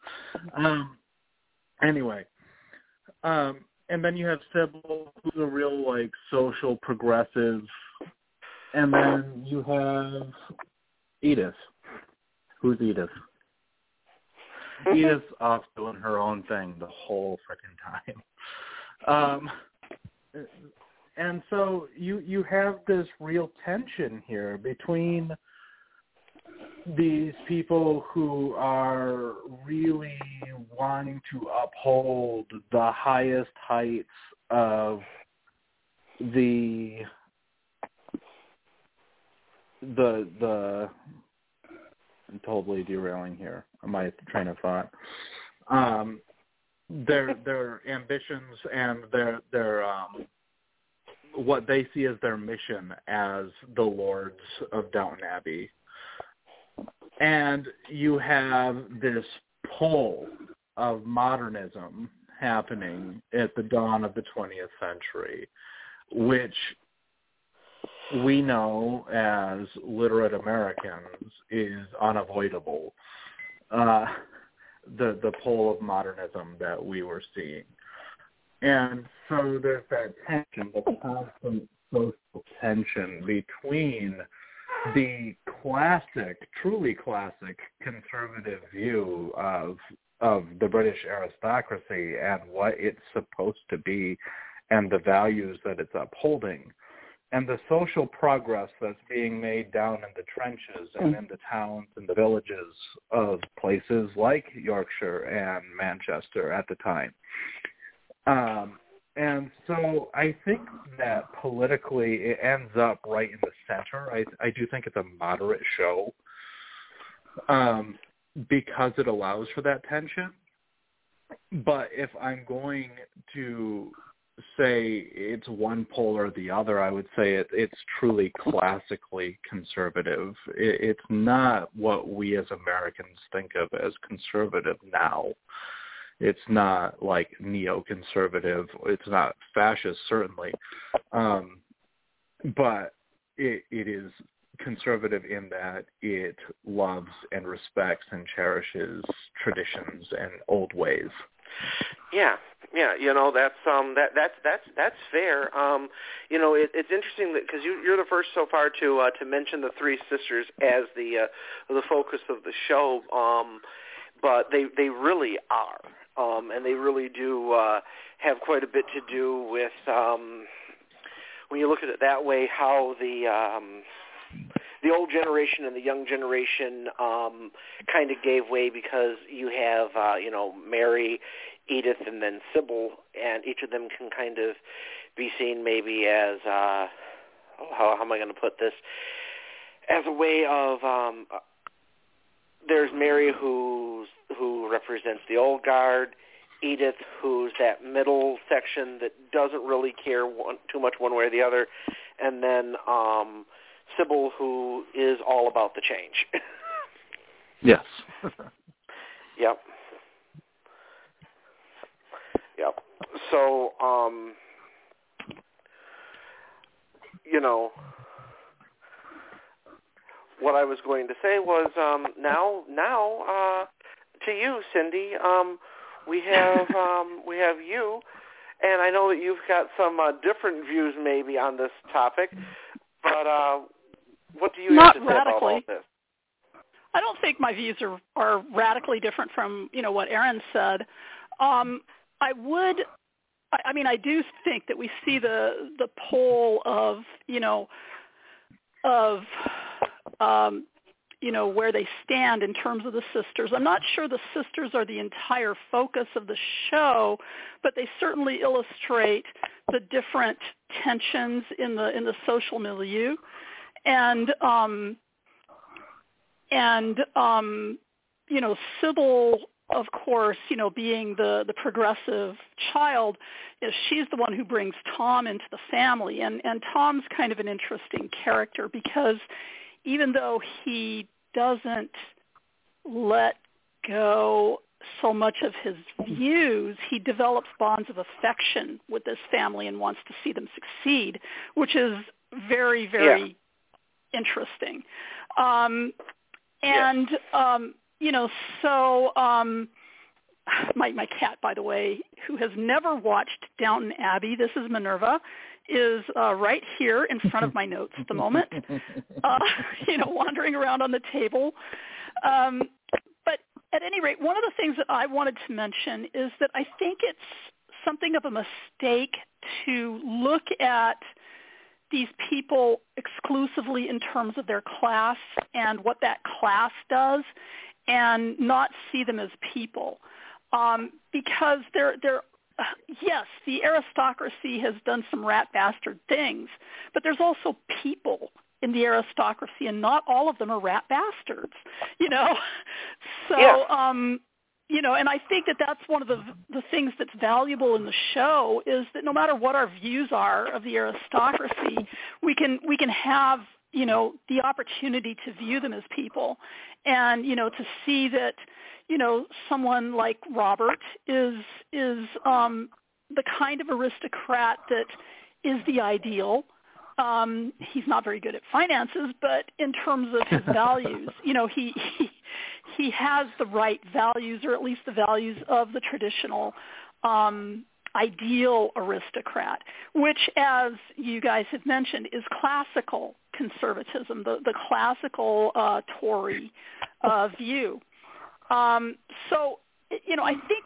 Speaker 4: Anyway, and then you have Sybil, who's a real, social progressive, and then you have Edith. Who's Edith? Edith's off doing her own thing the whole frickin' time. And so you have this real tension here between these people who are really wanting to uphold the highest heights of the I'm totally derailing here on my train of thought. Their ambitions and their what they see as their mission as the Lords of Downton Abbey. And you have this pull of modernism happening at the dawn of the 20th century, which we know as literate Americans is unavoidable. The pull of modernism that we were seeing. And so there's that tension, the constant social tension between the classic, truly classic conservative view of the British aristocracy and what it's supposed to be and the values that it's upholding, and the social progress that's being made down in the trenches and in the towns and the villages of places like Yorkshire and Manchester at the time. And so I think that politically it ends up right in the center. I do think it's a moderate show because it allows for that tension. But if I'm going to say it's one pole or the other. I would say it's truly classically conservative. It's not what we as Americans think of as conservative now. It's not like neoconservative. It's not fascist, certainly. But it is conservative in that it loves and respects and cherishes traditions and old ways.
Speaker 2: Yeah, that's fair. It's interesting that because you're the first so far to mention the three sisters as the focus of the show, but they really are, and they really do have quite a bit to do with when you look at it that way, how the old generation and the young generation kind of gave way, because you have Mary, Edith, and then Sybil, and each of them can kind of be seen maybe as how am I going to put this, as a way of there's Mary who represents the old guard, Edith who's that middle section that doesn't really care too much one way or the other, and then Sybil, who is all about the change.
Speaker 4: Yes.
Speaker 2: Yep. So, what I was going to say was now to you, Cindy. We have you, and I know that you've got some different views maybe on this topic, but what do you have to say about all this?
Speaker 3: I don't think my views are radically different from what Aaron said. I do think that we see the pole of where they stand in terms of the sisters. I'm not sure the sisters are the entire focus of the show, but they certainly illustrate the different tensions in the social milieu. And Sybil, of course, being the progressive child, she's the one who brings Tom into the family. And Tom's kind of an interesting character because even though he doesn't let go so much of his views, he develops bonds of affection with this family and wants to see them succeed, which is very, very interesting. My cat, by the way, who has never watched Downton Abbey, this is Minerva, is right here in front of my notes at the moment, wandering around on the table. But at any rate, one of the things that I wanted to mention is that I think it's something of a mistake to look at these people exclusively in terms of their class and what that class does and not see them as people. Because yes, the aristocracy has done some rat bastard things, but there's also people in the aristocracy, and not all of them are rat bastards, So, and I think that that's one of the things that's valuable in the show is that no matter what our views are of the aristocracy, we can have, the opportunity to view them as people and, to see that, someone like Robert is the kind of aristocrat that is the ideal. He's not very good at finances, but in terms of his values, he has the right values, or at least the values of the traditional ideal aristocrat, which, as you guys have mentioned, is classical conservatism, the classical Tory view. So, I think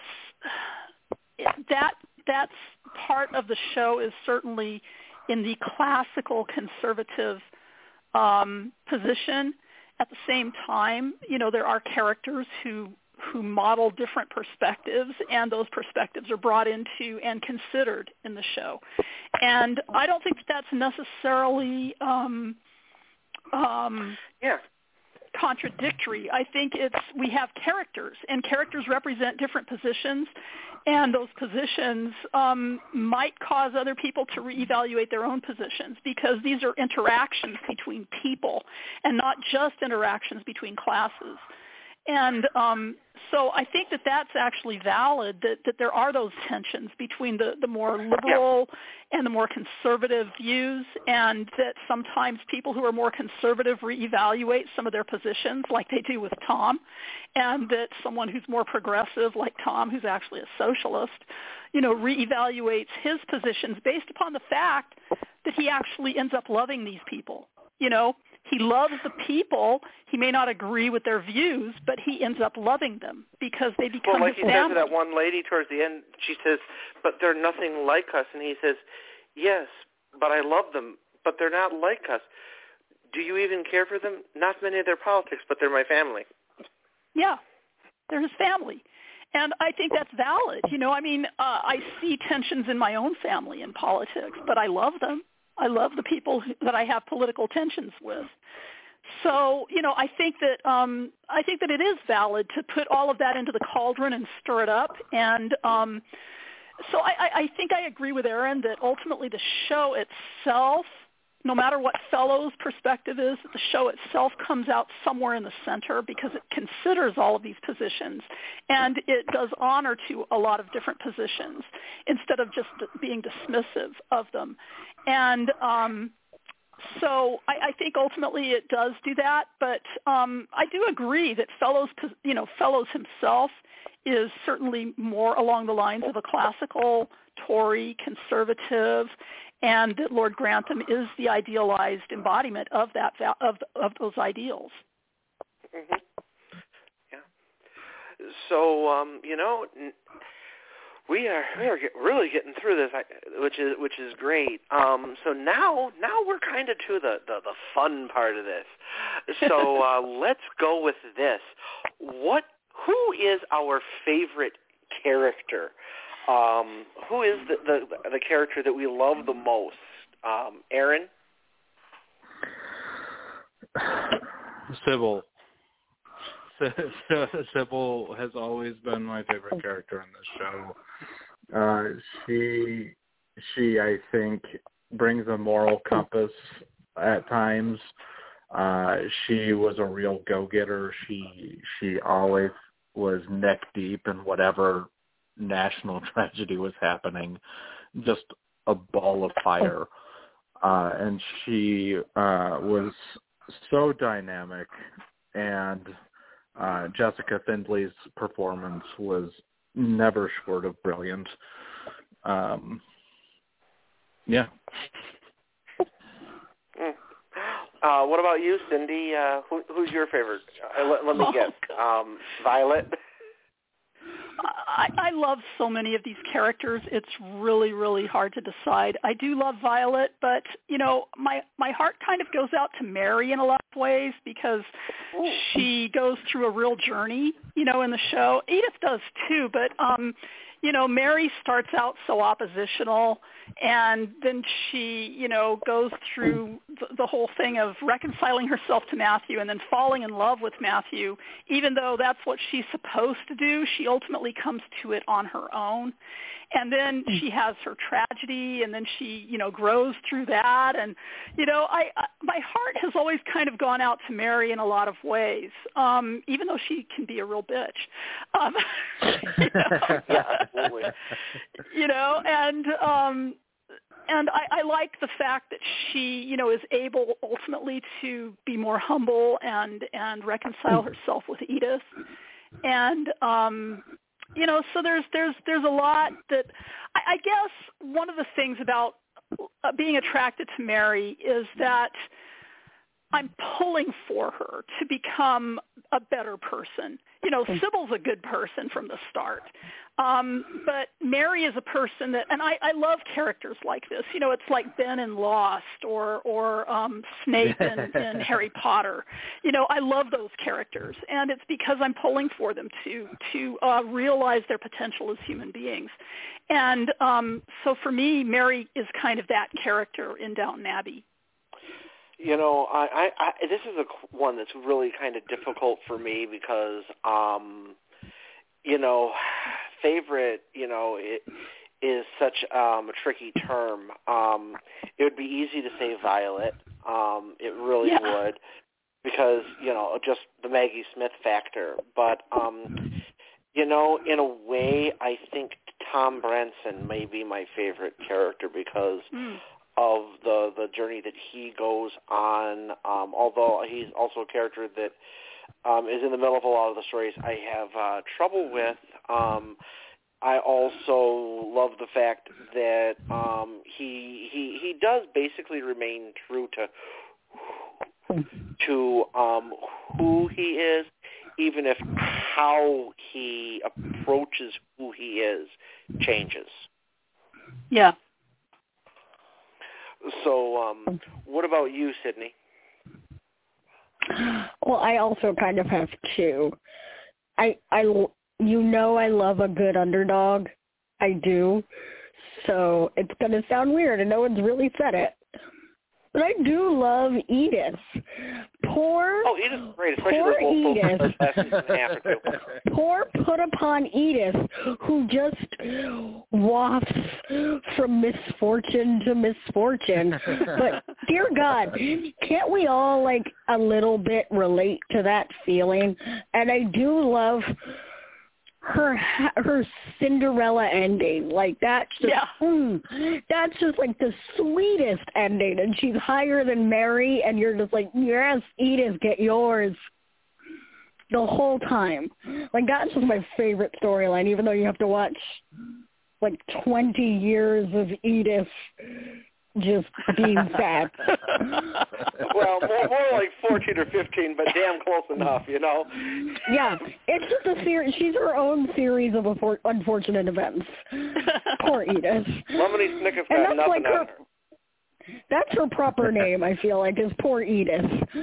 Speaker 3: that's part of the show is certainly in the classical conservative position. At the same time, there are characters who model different perspectives, and those perspectives are brought into and considered in the show. And I don't think that's necessarily contradictory. I think we have characters, and characters represent different positions, and those positions might cause other people to reevaluate their own positions, because these are interactions between people and not just interactions between classes. And so I think that that's actually valid, that there are those tensions between the more liberal and the more conservative views, and that sometimes people who are more conservative reevaluate some of their positions, like they do with Tom, and that someone who's more progressive, like Tom, who's actually a socialist, reevaluates his positions based upon the fact that he actually ends up loving these people. He loves the people. He may not agree with their views, but he ends up loving them because they become his family.
Speaker 2: Well, like he says to that one lady towards the end, she says, "But they're nothing like us." And he says, "Yes, but I love them, but they're not like us. Do you even care for them? Not many of their politics, but they're my family."
Speaker 3: Yeah, they're his family. And I think that's valid. I see tensions in my own family in politics, but I love them. I love the people that I have political tensions with. So, I think that it is valid to put all of that into the cauldron and stir it up. And so I think I agree with Aaron that ultimately the show itself, no matter what Fellows' perspective is, the show itself comes out somewhere in the center because it considers all of these positions, and it does honor to a lot of different positions instead of just being dismissive of them. And so I think ultimately it does do that, but I do agree that Fellows himself is certainly more along the lines of a classical Tory conservative, and that Lord Grantham is the idealized embodiment of that of those ideals.
Speaker 2: Mm-hmm. Yeah. So we are really getting through this, which is great. So now we're kind of to the fun part of this. So let's go with this. Who is our favorite character? Who is the character that we love the most? Aaron?
Speaker 4: Sybil. Sybil has always been my favorite character in this show. She I think brings a moral compass at times. She was a real go-getter. She always was neck deep in whatever national tragedy was happening, just a ball of fire. And she was so dynamic, and Jessica Findley's performance was never short of brilliant. Yeah.
Speaker 2: What about you, Cindy? Who's your favorite? Let me guess. Violet?
Speaker 3: I love so many of these characters. It's really, really hard to decide. I do love Violet, but, my heart kind of goes out to Mary in a lot of ways because she goes through a real journey, in the show. Edith does too, but, Mary starts out so oppositional, and then she, goes through the whole thing of reconciling herself to Matthew and then falling in love with Matthew. Even though that's what she's supposed to do, she ultimately comes to it on her own. And then she has her tragedy, and then she, grows through that. And, my heart has always kind of gone out to Mary in a lot of ways, even though she can be a real bitch.
Speaker 2: Yeah, absolutely.
Speaker 3: And I like the fact that she, is able ultimately to be more humble and reconcile herself with Edith. And, so there's a lot that I guess one of the things about being attracted to Mary is that I'm pulling for her to become a better person. Sybil's a good person from the start. But Mary is a person that, and I love characters like this. It's like Ben in Lost or Snape in Harry Potter. I love those characters, and it's because I'm pulling for them to realize their potential as human beings. And so for me, Mary is kind of that character in Downton Abbey.
Speaker 2: You know, I this is one that's really kind of difficult for me because, you know, favorite, you know, it is such a tricky term. It would be easy to say Violet. It really would, because, you know, just the Maggie Smith factor. But, you know, in a way, I think Tom Branson may be my favorite character because of the journey that he goes on, although he's also a character that is in the middle of a lot of the stories I have trouble with. I also love the fact that he does basically remain true to who he is, even if how he approaches who he is changes.
Speaker 3: Yeah.
Speaker 2: So, what about you, Sydney?
Speaker 5: Well, I also kind of have two. I love a good underdog. I do. So it's going to sound weird, and no one's really said it. But I do love Edith.
Speaker 2: Edith's great, especially those last season and a half or two.
Speaker 5: Poor put-upon Edith, who just wafts from misfortune to misfortune. But, dear God, can't we all, like, a little bit relate to that feeling? And I do love her Cinderella ending. Like, that's just, that's just like the sweetest ending. And she's higher than Mary, and you're just like, yes, Edith, get yours. The whole time. Like, that's just my favorite storyline, even though you have to watch, like, 20 years of Edith just being sad.
Speaker 2: Well, more like 14 or 15, but damn close enough, you know?
Speaker 5: Yeah, it's just a series. She's her own series of unfortunate events. Poor Edith.
Speaker 2: Lemony Snicket's got nothing on her.
Speaker 5: That's her proper name, I feel like, is Poor Edith.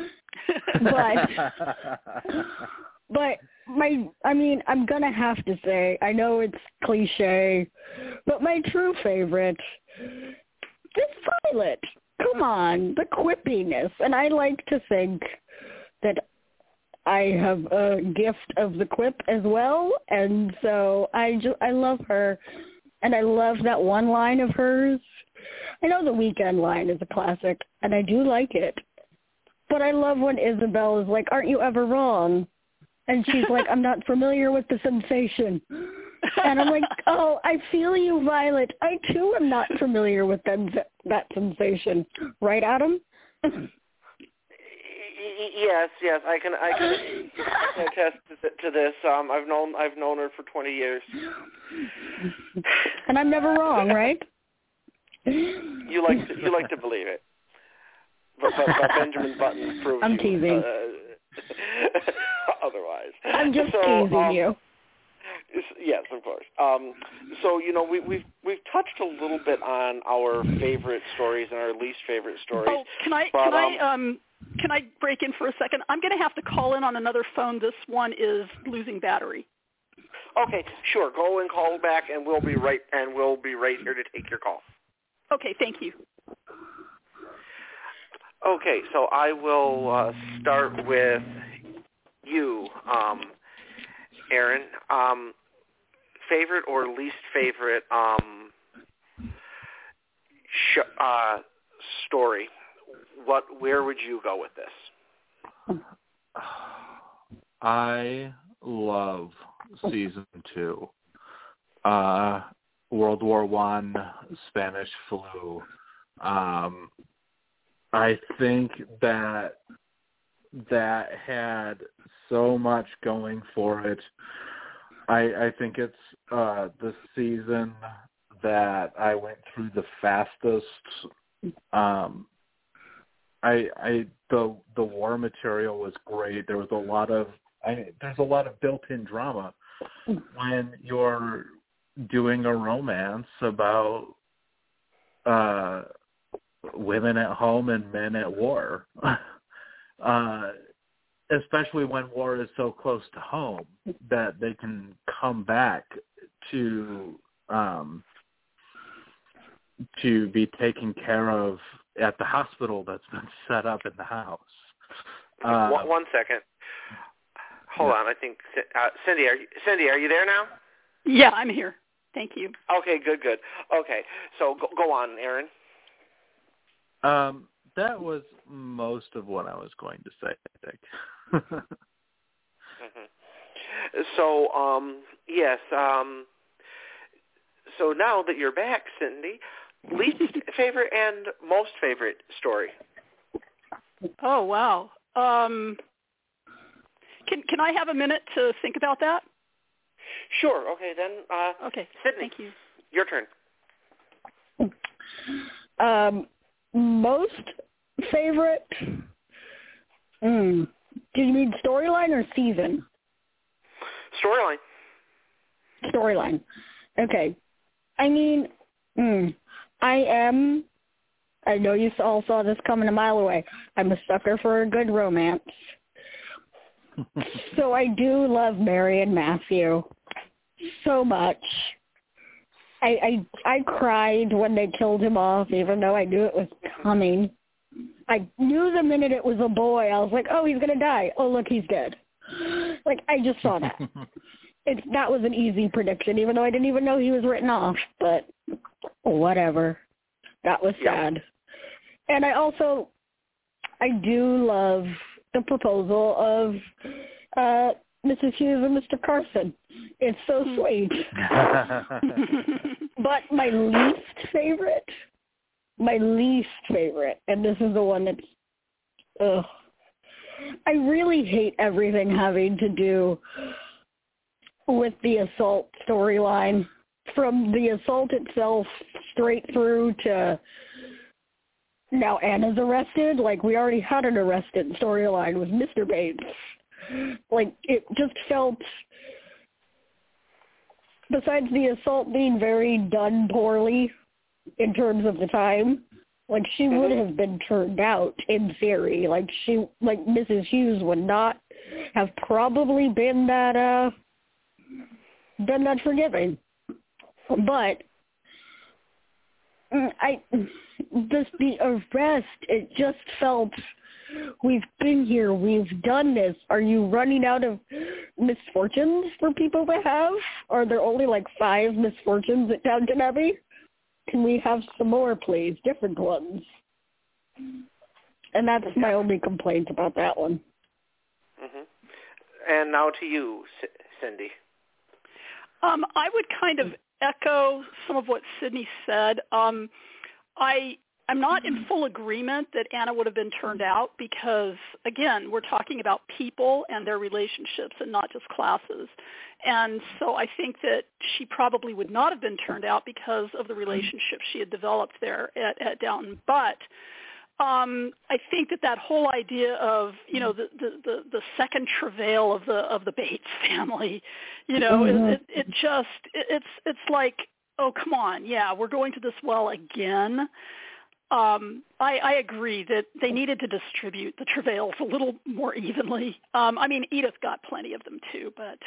Speaker 5: But I'm going to have to say, I know it's cliche, but my true favorite is Violet. Come on, the quippiness. And I like to think that I have a gift of the quip as well, and so I love her, and I love that one line of hers. I know the Weekend line is a classic, and I do like it, but I love when Isabel is like, "Aren't you ever wrong?" And she's like, "I'm not familiar with the sensation." And I'm like, oh, I feel you, Violet. I, too, am not familiar with that sensation. Right, Adam?
Speaker 2: Yes, I can attest to this. I've known her for 20 years.
Speaker 5: And I'm never wrong, right?
Speaker 2: You like to believe it. But Benjamin Button proves
Speaker 5: I'm teasing.
Speaker 2: Otherwise.
Speaker 5: I'm just teasing you.
Speaker 2: Yes, of course. So, you know, we've touched a little bit on our favorite stories and our least favorite stories.
Speaker 3: Oh, can I break in for a second? I'm going to have to call in on another phone. This one is losing battery.
Speaker 2: Okay, sure. Go and call back, and we'll be right here to take your call.
Speaker 3: Okay, thank you.
Speaker 2: Okay, so I will start with you, Aaron. Favorite or least favorite story? Where would you go with this?
Speaker 4: I love season 2. World War I, Spanish flu. I think that had so much going for it. I think it's the season that I went through the fastest. The war material was great. There was there's a lot of built-in drama when you're doing a romance about women at home and men at war. Especially when war is so close to home that they can come back to be taken care of at the hospital that's been set up in the house.
Speaker 2: One second. Hold on. I think Cindy. Cindy, are you there now?
Speaker 3: Yeah, I'm here. Thank you.
Speaker 2: Okay, good. Okay, so go on, Aaron.
Speaker 4: That was most of what I was going to say, I think.
Speaker 2: So, yes. So now that you're back, Cindy, least favorite and most favorite story.
Speaker 3: Oh, wow. Can I have a minute to think about that?
Speaker 2: Sure. Okay, then.
Speaker 3: Okay.
Speaker 2: Sydney,
Speaker 3: thank you.
Speaker 2: Your turn.
Speaker 5: Most favorite? Do you mean storyline or season? Storyline. Okay. I mean, I know you all saw this coming a mile away. I'm a sucker for a good romance. So I do love Mary and Matthew so much. I cried when they killed him off, even though I knew it was coming. I knew the minute it was a boy, I was like, oh, he's going to die. Oh, look, he's dead. Like, I just saw that. That was an easy prediction, even though I didn't even know he was written off. But whatever. That was sad. And I do love the proposal of Mrs. Hughes and Mr. Carson. It's so sweet. But my least favorite, and this is the one that's, I really hate everything having to do with the assault storyline. From the assault itself straight through to now Anna's arrested. Like, we already had an arrested storyline with Mr. Bates. Like, it just felt, besides the assault being very done poorly in terms of the time, like, she would have been turned out in theory. Like, Mrs. Hughes would not have probably been that forgiving. But the arrest, it just felt, we've been here, we've done this. Are you running out of misfortunes for people to have? Are there only like 5 misfortunes at Downton Abbey? Can we have some more, please? Different ones. And that's my only complaint about that one.
Speaker 2: And now to you, Cindy.
Speaker 3: I would kind of echo some of what Sydney said. I'm not in full agreement that Anna would have been turned out because, again, we're talking about people and their relationships and not just classes. And so I think that she probably would not have been turned out because of the relationship she had developed there at Downton. But I think that whole idea of, you know, the second travail of the Bates family, you know, it's like, oh, come on, yeah, we're going to this well again. I agree that they needed to distribute the travails a little more evenly. I mean, Edith got plenty of them too, but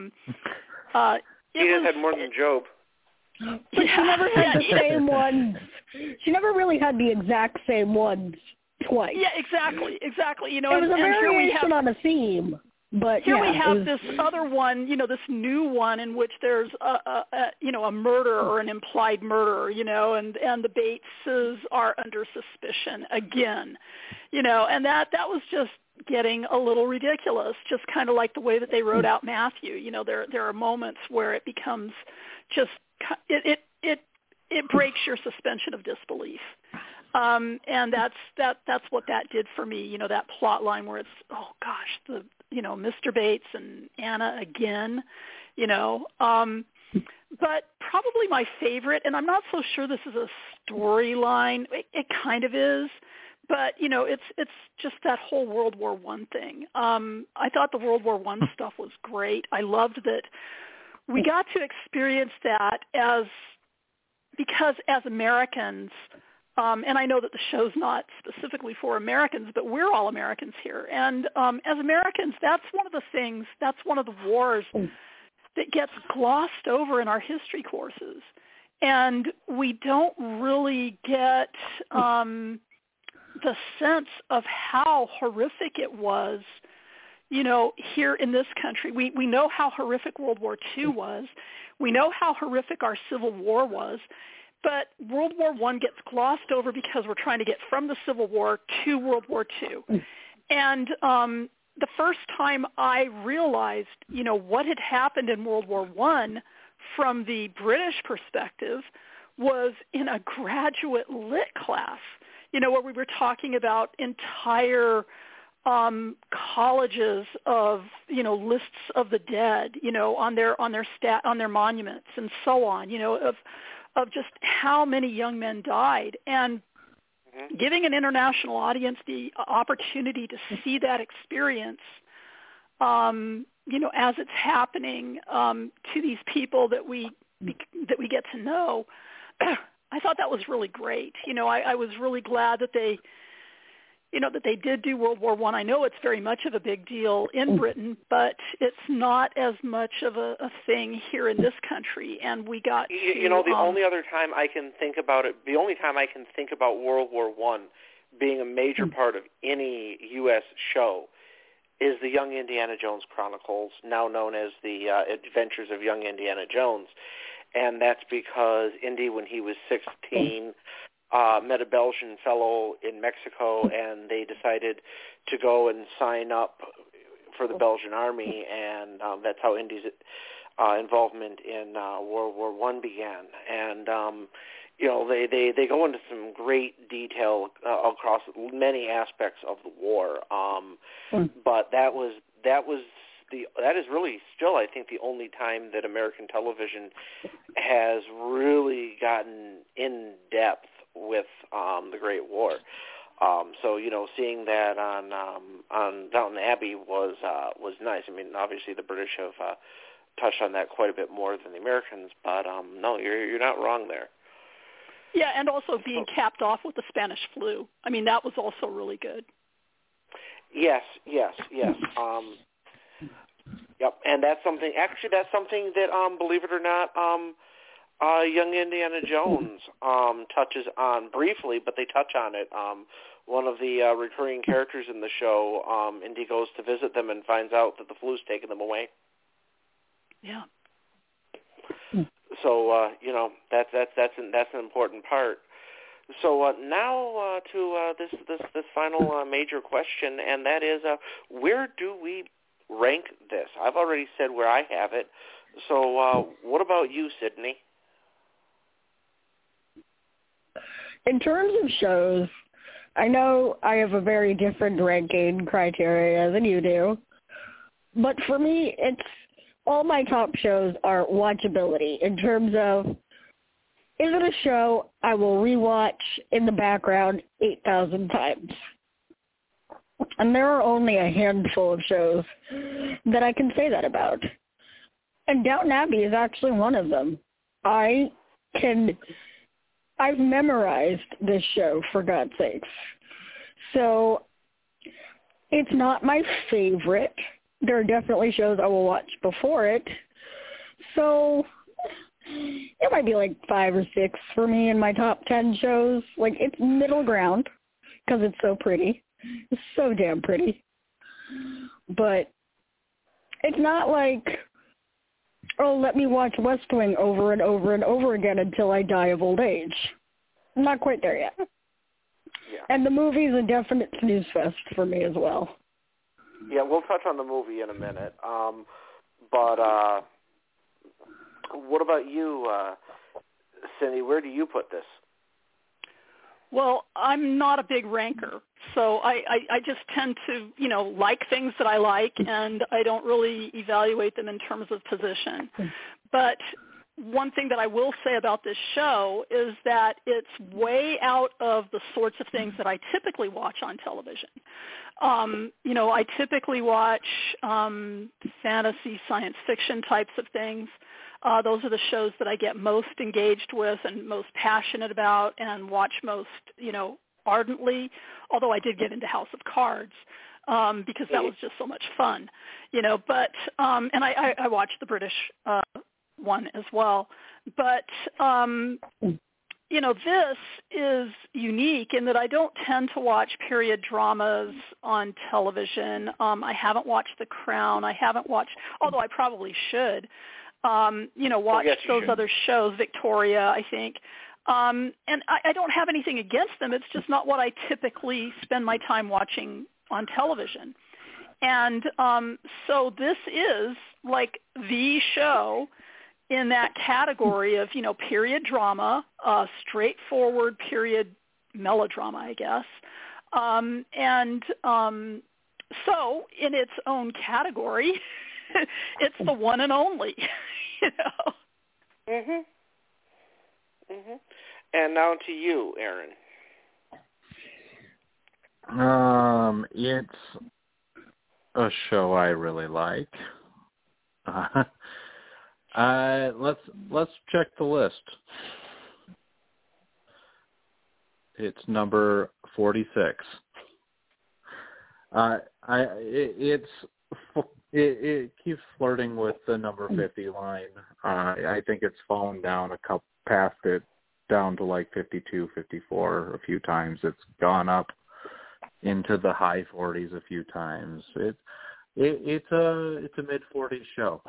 Speaker 2: Edith had more than Job.
Speaker 5: But she never had the same ones. She never really had the exact same ones twice.
Speaker 3: Yeah, exactly. You know,
Speaker 5: it was a variation on a theme. But
Speaker 3: here we have this other one, you know, this new one in which there's a murder or an implied murder, you know, and the Bateses are under suspicion again, you know, and that was just getting a little ridiculous, just kind of like the way that they wrote out Matthew. You know, there are moments where it becomes just it breaks your suspension of disbelief. And that's what that did for me, you know, that plot line where it's, oh gosh, Mr. Bates and Anna again, you know. But probably my favorite, and I'm not so sure this is a storyline, it kind of is, but, you know, it's just that whole World War I thing. I thought the World War I stuff was great. I loved that we got to experience that because as Americans, and I know that the show's not specifically for Americans, but we're all Americans here. And as Americans, that's one of the wars that gets glossed over in our history courses. And we don't really get the sense of how horrific it was, you know, here in this country. We know how horrific World War II was. We know how horrific our Civil War was. But World War I gets glossed over because we're trying to get from the Civil War to World War II. And the first time I realized, you know, what had happened in World War I from the British perspective was in a graduate lit class, you know, where we were talking about entire colleges of, you know, lists of the dead, you know, on their monuments and so on, you know, of just how many young men died, and giving an international audience the opportunity to see that experience, you know, as it's happening to these people that we get to know. I thought that was really great. You know, I was really glad that they, you know, that they did do World War I. I know it's very much of a big deal in Britain, but it's not as much of a thing here in this country. And we got to,
Speaker 2: you know, the only other time I can think about it, the only time I can think about World War I being a major part of any U.S. show is the Young Indiana Jones Chronicles, now known as the Adventures of Young Indiana Jones. And that's because Indy, when he was 16, met a Belgian fellow in Mexico, and they decided to go and sign up for the Belgian army, and that's how Indy's involvement in World War I began. And you know, they go into some great detail across many aspects of the war. But that is really still, I think, the only time that American television has really gotten in depth with the Great War. So, you know, seeing that on Downton Abbey was nice. I mean, obviously the British have touched on that quite a bit more than the Americans, but no, you're not wrong there.
Speaker 3: Yeah, and also being capped off with the Spanish flu. I mean, that was also really good.
Speaker 2: Yes. Yep, and that's something that, believe it or not, Young Indiana Jones touches on briefly, but they touch on it. One of the recurring characters in the show, Indy goes to visit them and finds out that the flu's taken them away.
Speaker 3: Yeah.
Speaker 2: So you know, that's an important part. So now to this final major question, and that is, where do we rank this? I've already said where I have it. So what about you, Sydney?
Speaker 5: In terms of shows, I know I have a very different ranking criteria than you do, but for me, it's all my top shows are watchability in terms of, is it a show I will rewatch in the background 8,000 times? And there are only a handful of shows that I can say that about. And Downton Abbey is actually one of them. I've memorized this show, for God's sakes. So it's not my favorite. There are definitely shows I will watch before it. So it might be like 5 or 6 for me in my top 10 shows. Like, it's middle ground because it's so pretty. It's so damn pretty. But it's not like, oh, let me watch West Wing over and over and over again until I die of old age. I'm not quite there yet.
Speaker 2: Yeah.
Speaker 5: And the movie's a definite snooze fest for me as well.
Speaker 2: Yeah, we'll touch on the movie in a minute. But what about you, Cindy? Where do you put this?
Speaker 3: Well, I'm not a big ranker, so I just tend to, you know, like things that I like, and I don't really evaluate them in terms of position. But one thing that I will say about this show is that it's way out of the sorts of things that I typically watch on television. You know, I typically watch fantasy, science fiction types of things. Those are the shows that I get most engaged with and most passionate about and watch most, you know, ardently, although I did get into House of Cards because that was just so much fun, you know. But and I watched the British one as well. But this is unique in that I don't tend to watch period dramas on television. I haven't watched The Crown. I haven't watched, although I probably should, watch those other shows, Victoria, I think. And I don't have anything against them. It's just not what I typically spend my time watching on television. And so this is like the show in that category of, period drama, straightforward period melodrama, I guess. So in its own category, it's the one and only,
Speaker 2: Mhm. And now to you, Aaron.
Speaker 4: It's a show I really like. Let's check the list. It's number 46. It keeps flirting with the number 50 line. I think it's fallen down past it, down to like 52, 54 a few times. It's gone up into the high 40s a few times. It's a mid-40s show.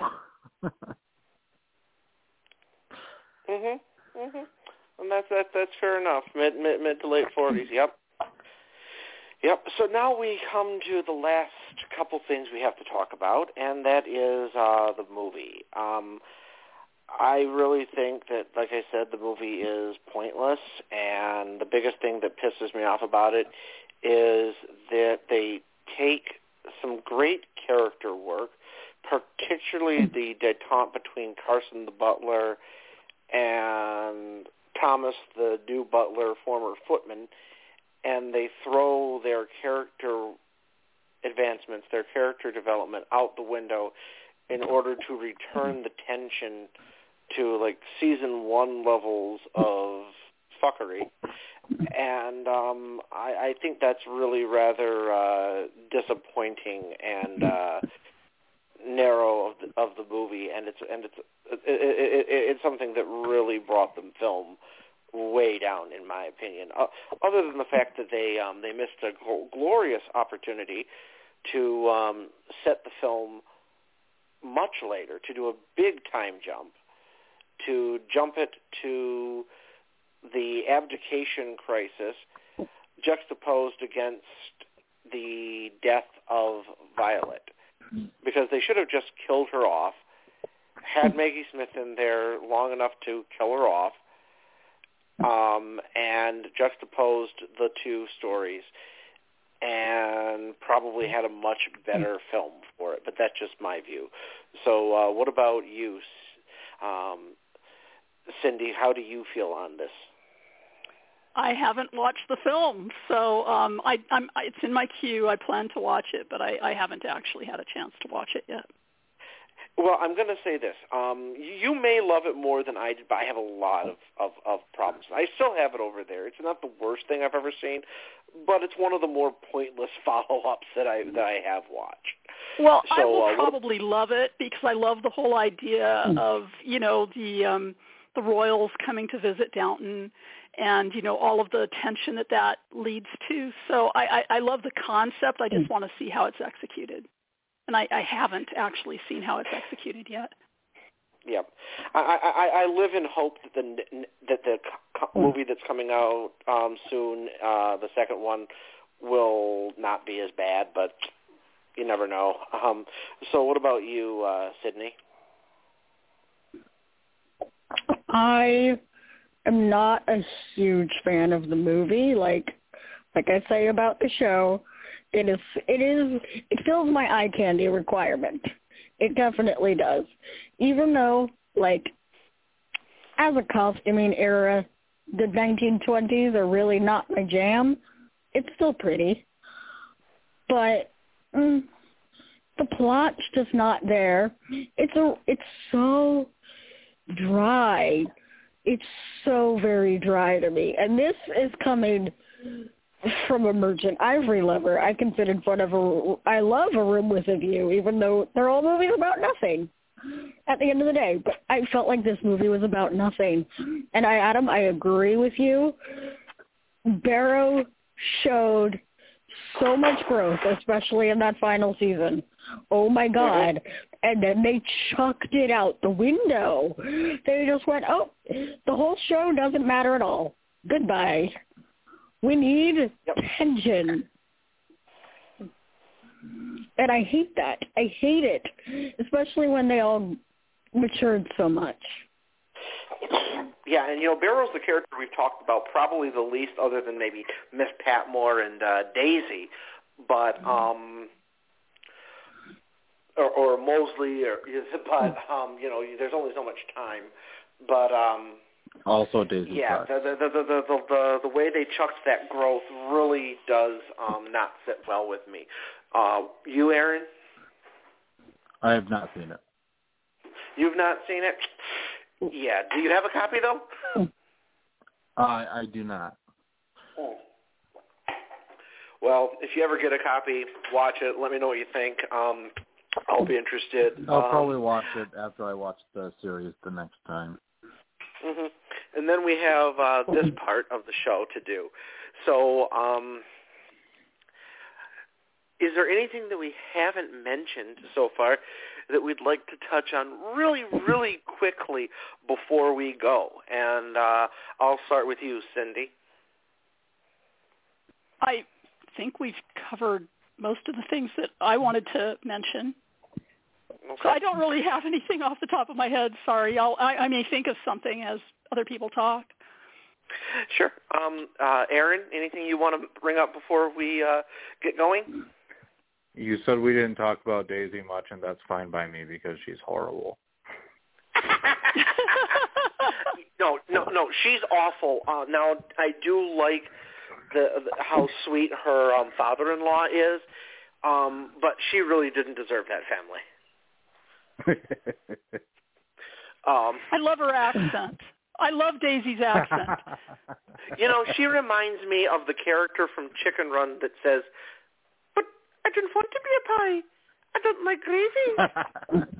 Speaker 2: And that's fair enough. Mid to late 40s. Yep. So now we come to the last couple things we have to talk about, and that is the movie. I really think that, like I said, the movie is pointless, and the biggest thing that pisses me off about it is that they take some great character work, particularly the detente between Carson the butler and Thomas the new butler, former footman, and they throw their character advancements, their character development out the window in order to return the tension to like season 1 levels of fuckery. And I think that's really rather disappointing and narrow of the movie, and it's something that really brought the film way down, in my opinion. Other than the fact that they missed a glorious opportunity to set the film much later, to do a big time jump, to jump it to the abdication crisis juxtaposed against the death of Violet, because they should have just killed her off, had Maggie Smith in there long enough to kill her off, and juxtaposed the two stories, and probably had a much better film for it. But that's just my view. So what about you, Cindy? How do you feel on this?
Speaker 3: I haven't watched the film, so it's in my queue. I plan to watch it, but I haven't actually had a chance to watch it yet.
Speaker 2: Well, I'm going to say this. You may love it more than I did, but I have a lot of problems. I still have it over there. It's not the worst thing I've ever seen, but it's one of the more pointless follow-ups that I have watched.
Speaker 3: Well, so, I will probably love it because I love the whole idea of, the royals coming to visit Downton and, all of the tension that leads to. So I love the concept. I just want to see how it's executed. And I haven't actually seen how it's executed yet.
Speaker 2: Yeah. I live in hope that the movie that's coming out soon, the second one, will not be as bad, but you never know. So what about you, Sydney?
Speaker 5: I am not a huge fan of the movie. Like I say about the show, it fills my eye candy requirement. It definitely does. Even though, as a costuming era, the 1920s are really not my jam, it's still pretty. But the plot's just not there. It's so dry. It's so very dry to me. And this is coming from a Merchant Ivory lover. I can sit in front of I love A Room with a View, even though they're all movies about nothing. at the end of the day. But I felt like this movie was about nothing. And Adam, I agree with you. Barrow showed so much growth, especially in that final season. Oh, my God. And then they chucked it out the window. They just went, oh, the whole show doesn't matter at all. Goodbye. We need tension. And I hate that. I hate it, especially when they all matured so much.
Speaker 2: Yeah, and, Barrow's the character we've talked about probably the least other than maybe Miss Patmore and Daisy, but, or Mosley, but, there's only so much time. But,
Speaker 4: also Daisy.
Speaker 2: Yeah, the way they chucked that growth really does not sit well with me. You, Aaron?
Speaker 4: I have not seen it.
Speaker 2: You've not seen it? Yeah. Do you have a copy, though?
Speaker 4: I do not.
Speaker 2: Oh. Well, if you ever get a copy, watch it. Let me know what you think. I'll be interested.
Speaker 4: I'll probably watch it after I watch the series the next time.
Speaker 2: Mm-hmm. And then we have this part of the show to do. So is there anything that we haven't mentioned so far that we'd like to touch on really, really quickly before we go? And I'll start with you, Cindy.
Speaker 3: I think we've covered most of the things that I wanted to mention. Okay. So I don't really have anything off the top of my head. Sorry. I may think of something as other people talk.
Speaker 2: Sure. Aaron, anything you want to bring up before we get going?
Speaker 4: You said we didn't talk about Daisy much, and that's fine by me because she's horrible.
Speaker 2: No, she's awful. Now, I do like how sweet her father-in-law is, but she really didn't deserve that family.
Speaker 3: I love her accent. I love Daisy's accent.
Speaker 2: She reminds me of the character from Chicken Run that says, "But I don't want to be a pie. I don't like gravy."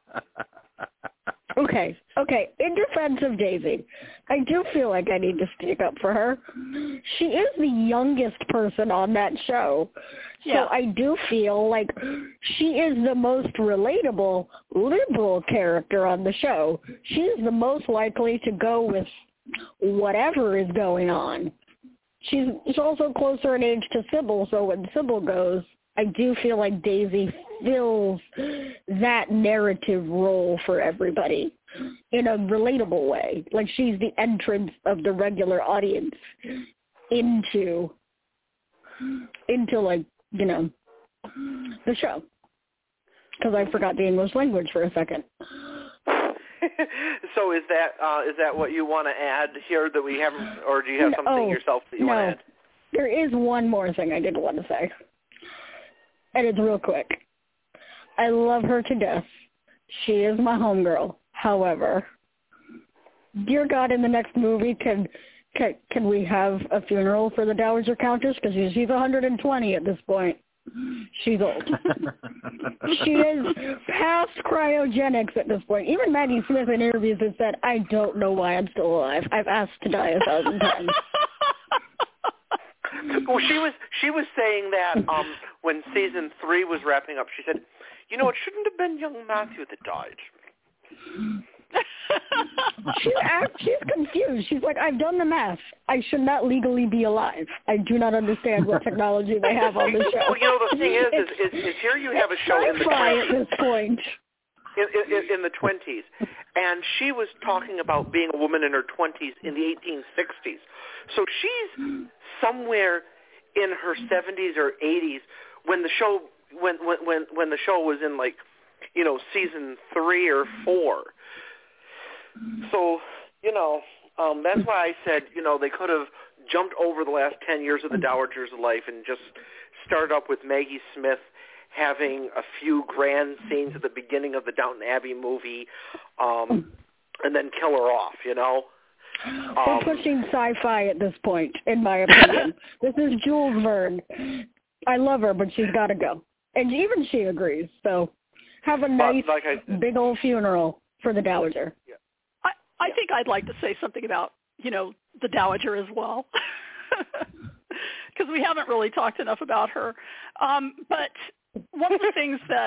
Speaker 5: Okay. In defense of Daisy, I do feel like I need to stick up for her. She is the youngest person on that show. So I do feel like she is the most relatable, liberal character on the show. She's the most likely to go with whatever is going on. She's also closer in age to Sybil, so when Sybil goes, I do feel like Daisy fills that narrative role for everybody in a relatable way. Like she's the entrance of the regular audience into like, the show. Because I forgot the English language for a second.
Speaker 2: So is that what you want to add here that we haven't, or do you have something yourself that you want to add?
Speaker 5: There is one more thing I did want to say. And it's real quick. I love her to death. She is my homegirl. However, dear God, in the next movie, can we have a funeral for the Dowager Countess? Because she's 120 at this point. She's old. She is past cryogenics at this point. Even Maggie Smith in interviews has said, I don't know why I'm still alive. I've asked to die 1,000 times.
Speaker 2: Well, she was saying that when season 3 was wrapping up, she said, it shouldn't have been young Matthew that died.
Speaker 5: She's confused. She's like, I've done the math. I should not legally be alive. I do not understand what technology they have on the show.
Speaker 2: Well, the thing is here you have a show in the 20s.
Speaker 5: At this point.
Speaker 2: In the 20s, and she was talking about being a woman in her 20s in the 1860s. So she's somewhere in her 70s or 80s when the show when the show was in season 3 or 4. So that's why I said they could have jumped over the last 10 years of the Dowager's life and just started up with Maggie Smith having a few grand scenes at the beginning of the Downton Abbey movie, and then kill her off,
Speaker 5: We're pushing sci-fi at this point, in my opinion. This is Jules Verne. I love her, but she's got to go. And even she agrees, so have a nice big old funeral for the Dowager.
Speaker 2: Yeah.
Speaker 3: I think I'd like to say something about, the Dowager as well, because we haven't really talked enough about her. But one of the things that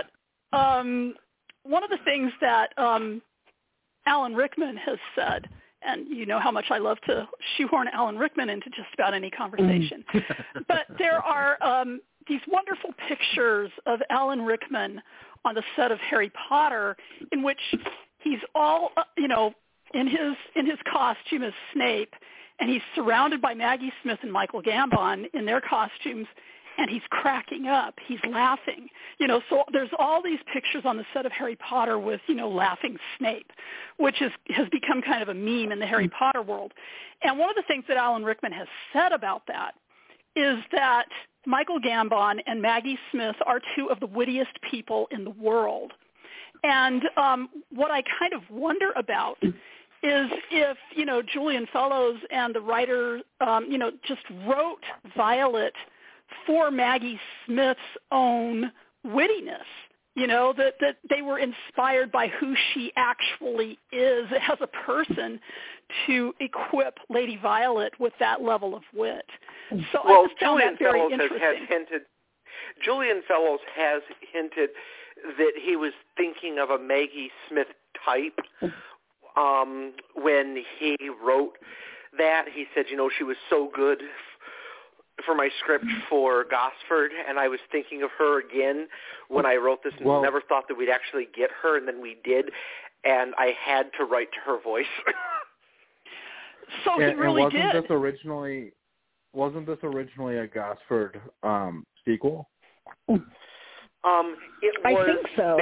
Speaker 3: Alan Rickman has said, and you know how much I love to shoehorn Alan Rickman into just about any conversation, but there are these wonderful pictures of Alan Rickman on the set of Harry Potter, in which he's all, in his costume as Snape, and he's surrounded by Maggie Smith and Michael Gambon in their costumes, and he's cracking up. He's laughing. So there's all these pictures on the set of Harry Potter with, laughing Snape, which has become kind of a meme in the Harry Potter world. And one of the things that Alan Rickman has said about that is that Michael Gambon and Maggie Smith are two of the wittiest people in the world. And what I kind of wonder about is if, Julian Fellowes and the writer, just wrote Violet for Maggie Smith's own wittiness, that they were inspired by who she actually is as a person to equip Lady Violet with that level of wit. So I just found that very interesting.
Speaker 2: Julian Fellowes has hinted that he was thinking of a Maggie Smith type when he wrote that. He said, she was so good for my script for Gosford, and I was thinking of her again when I wrote this, and never thought that we'd actually get her, and then we did, and I had to write to her voice.
Speaker 3: So he really
Speaker 4: and
Speaker 3: did.
Speaker 4: Wasn't this originally a Gosford sequel?
Speaker 2: It
Speaker 5: I think so.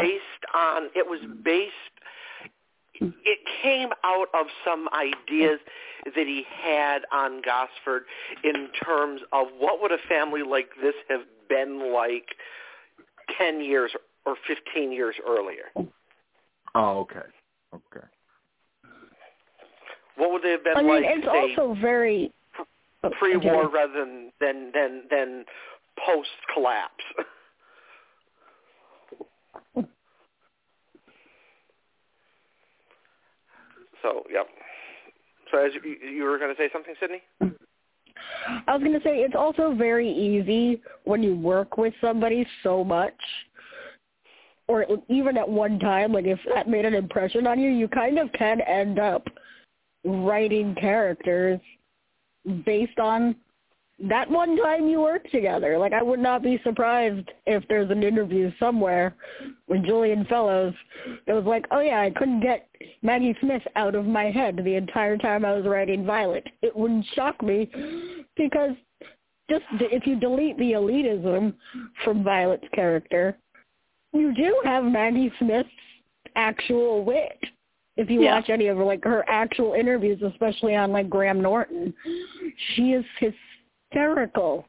Speaker 2: It came out of some ideas that he had on Gosford in terms of what would a family like this have been like 10 years or 15 years earlier.
Speaker 4: Oh, okay. Okay.
Speaker 2: What would they have been
Speaker 5: it's also very
Speaker 2: pre-war rather than post-collapse? So, yep. So as you were going to say something, Sydney?
Speaker 5: I was going to say, it's also very easy when you work with somebody so much, or even at one time, like if that made an impression on you, you kind of can end up writing characters based on that one time you worked together. Like, I would not be surprised if there's an interview somewhere with Julian Fellowes that was like, oh yeah, I couldn't get Maggie Smith out of my head the entire time I was writing Violet. It wouldn't shock me, because just if you delete the elitism from Violet's character, you do have Maggie Smith's actual wit. If you watch any of her actual interviews, especially on Graham Norton, she is hysterical.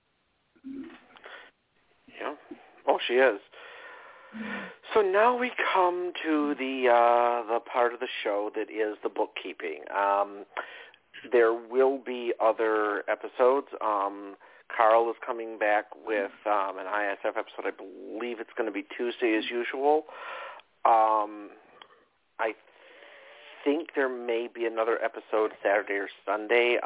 Speaker 2: Yeah. Oh, she is. So now we come to the part of the show that is the bookkeeping. There will be other episodes. Carl is coming back with an ISF episode. I believe it's going to be Tuesday as usual. I think there may be another episode Saturday or Sunday.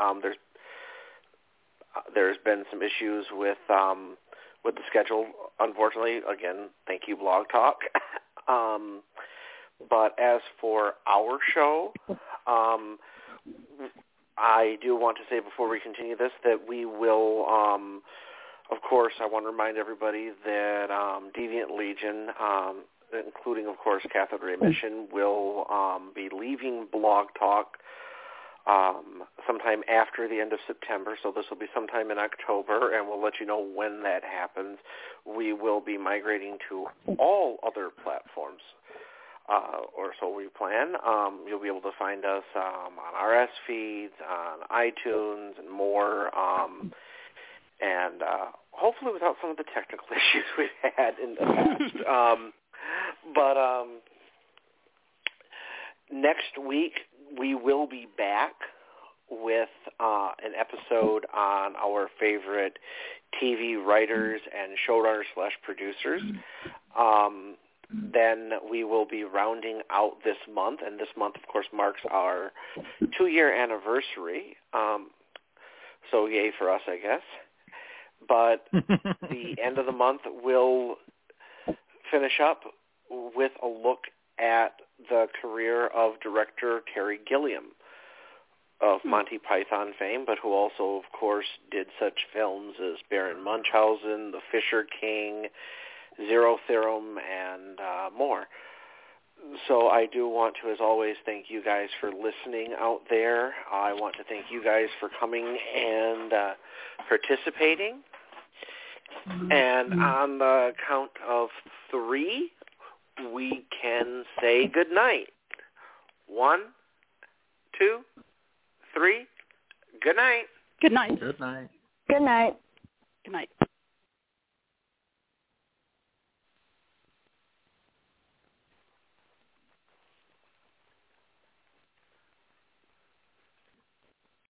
Speaker 2: There's been some issues with the schedule, unfortunately. Again, thank you, Blog Talk. But as for our show, I do want to say before we continue this that we will, of course, I want to remind everybody that Deviant Legion, including, of course, Cathode Ray Mission, will be leaving Blog Talk sometime after the end of September, so this will be sometime in October, and we'll let you know when that happens. We will be migrating to all other platforms, or so we plan. You'll be able to find us on RS feeds, on iTunes, and more, and hopefully without some of the technical issues we've had in the past. But next week, we will be back with an episode on our favorite TV writers and showrunners / producers. then we will be rounding out this month, and this month, of course, marks our 2-year anniversary. So yay for us, I guess. But the end of the month will finish up with a look at the career of director Terry Gilliam of Monty Python fame, but who also, of course, did such films as Baron Munchausen, The Fisher King, Zero Theorem, and more. So I do want to, as always, thank you guys for listening out there. I want to thank you guys for coming and participating. And on the count of 3, we can say good night. 1, 2, 3. Good night.
Speaker 3: Good night.
Speaker 4: Good night.
Speaker 5: Good night.
Speaker 3: Good night.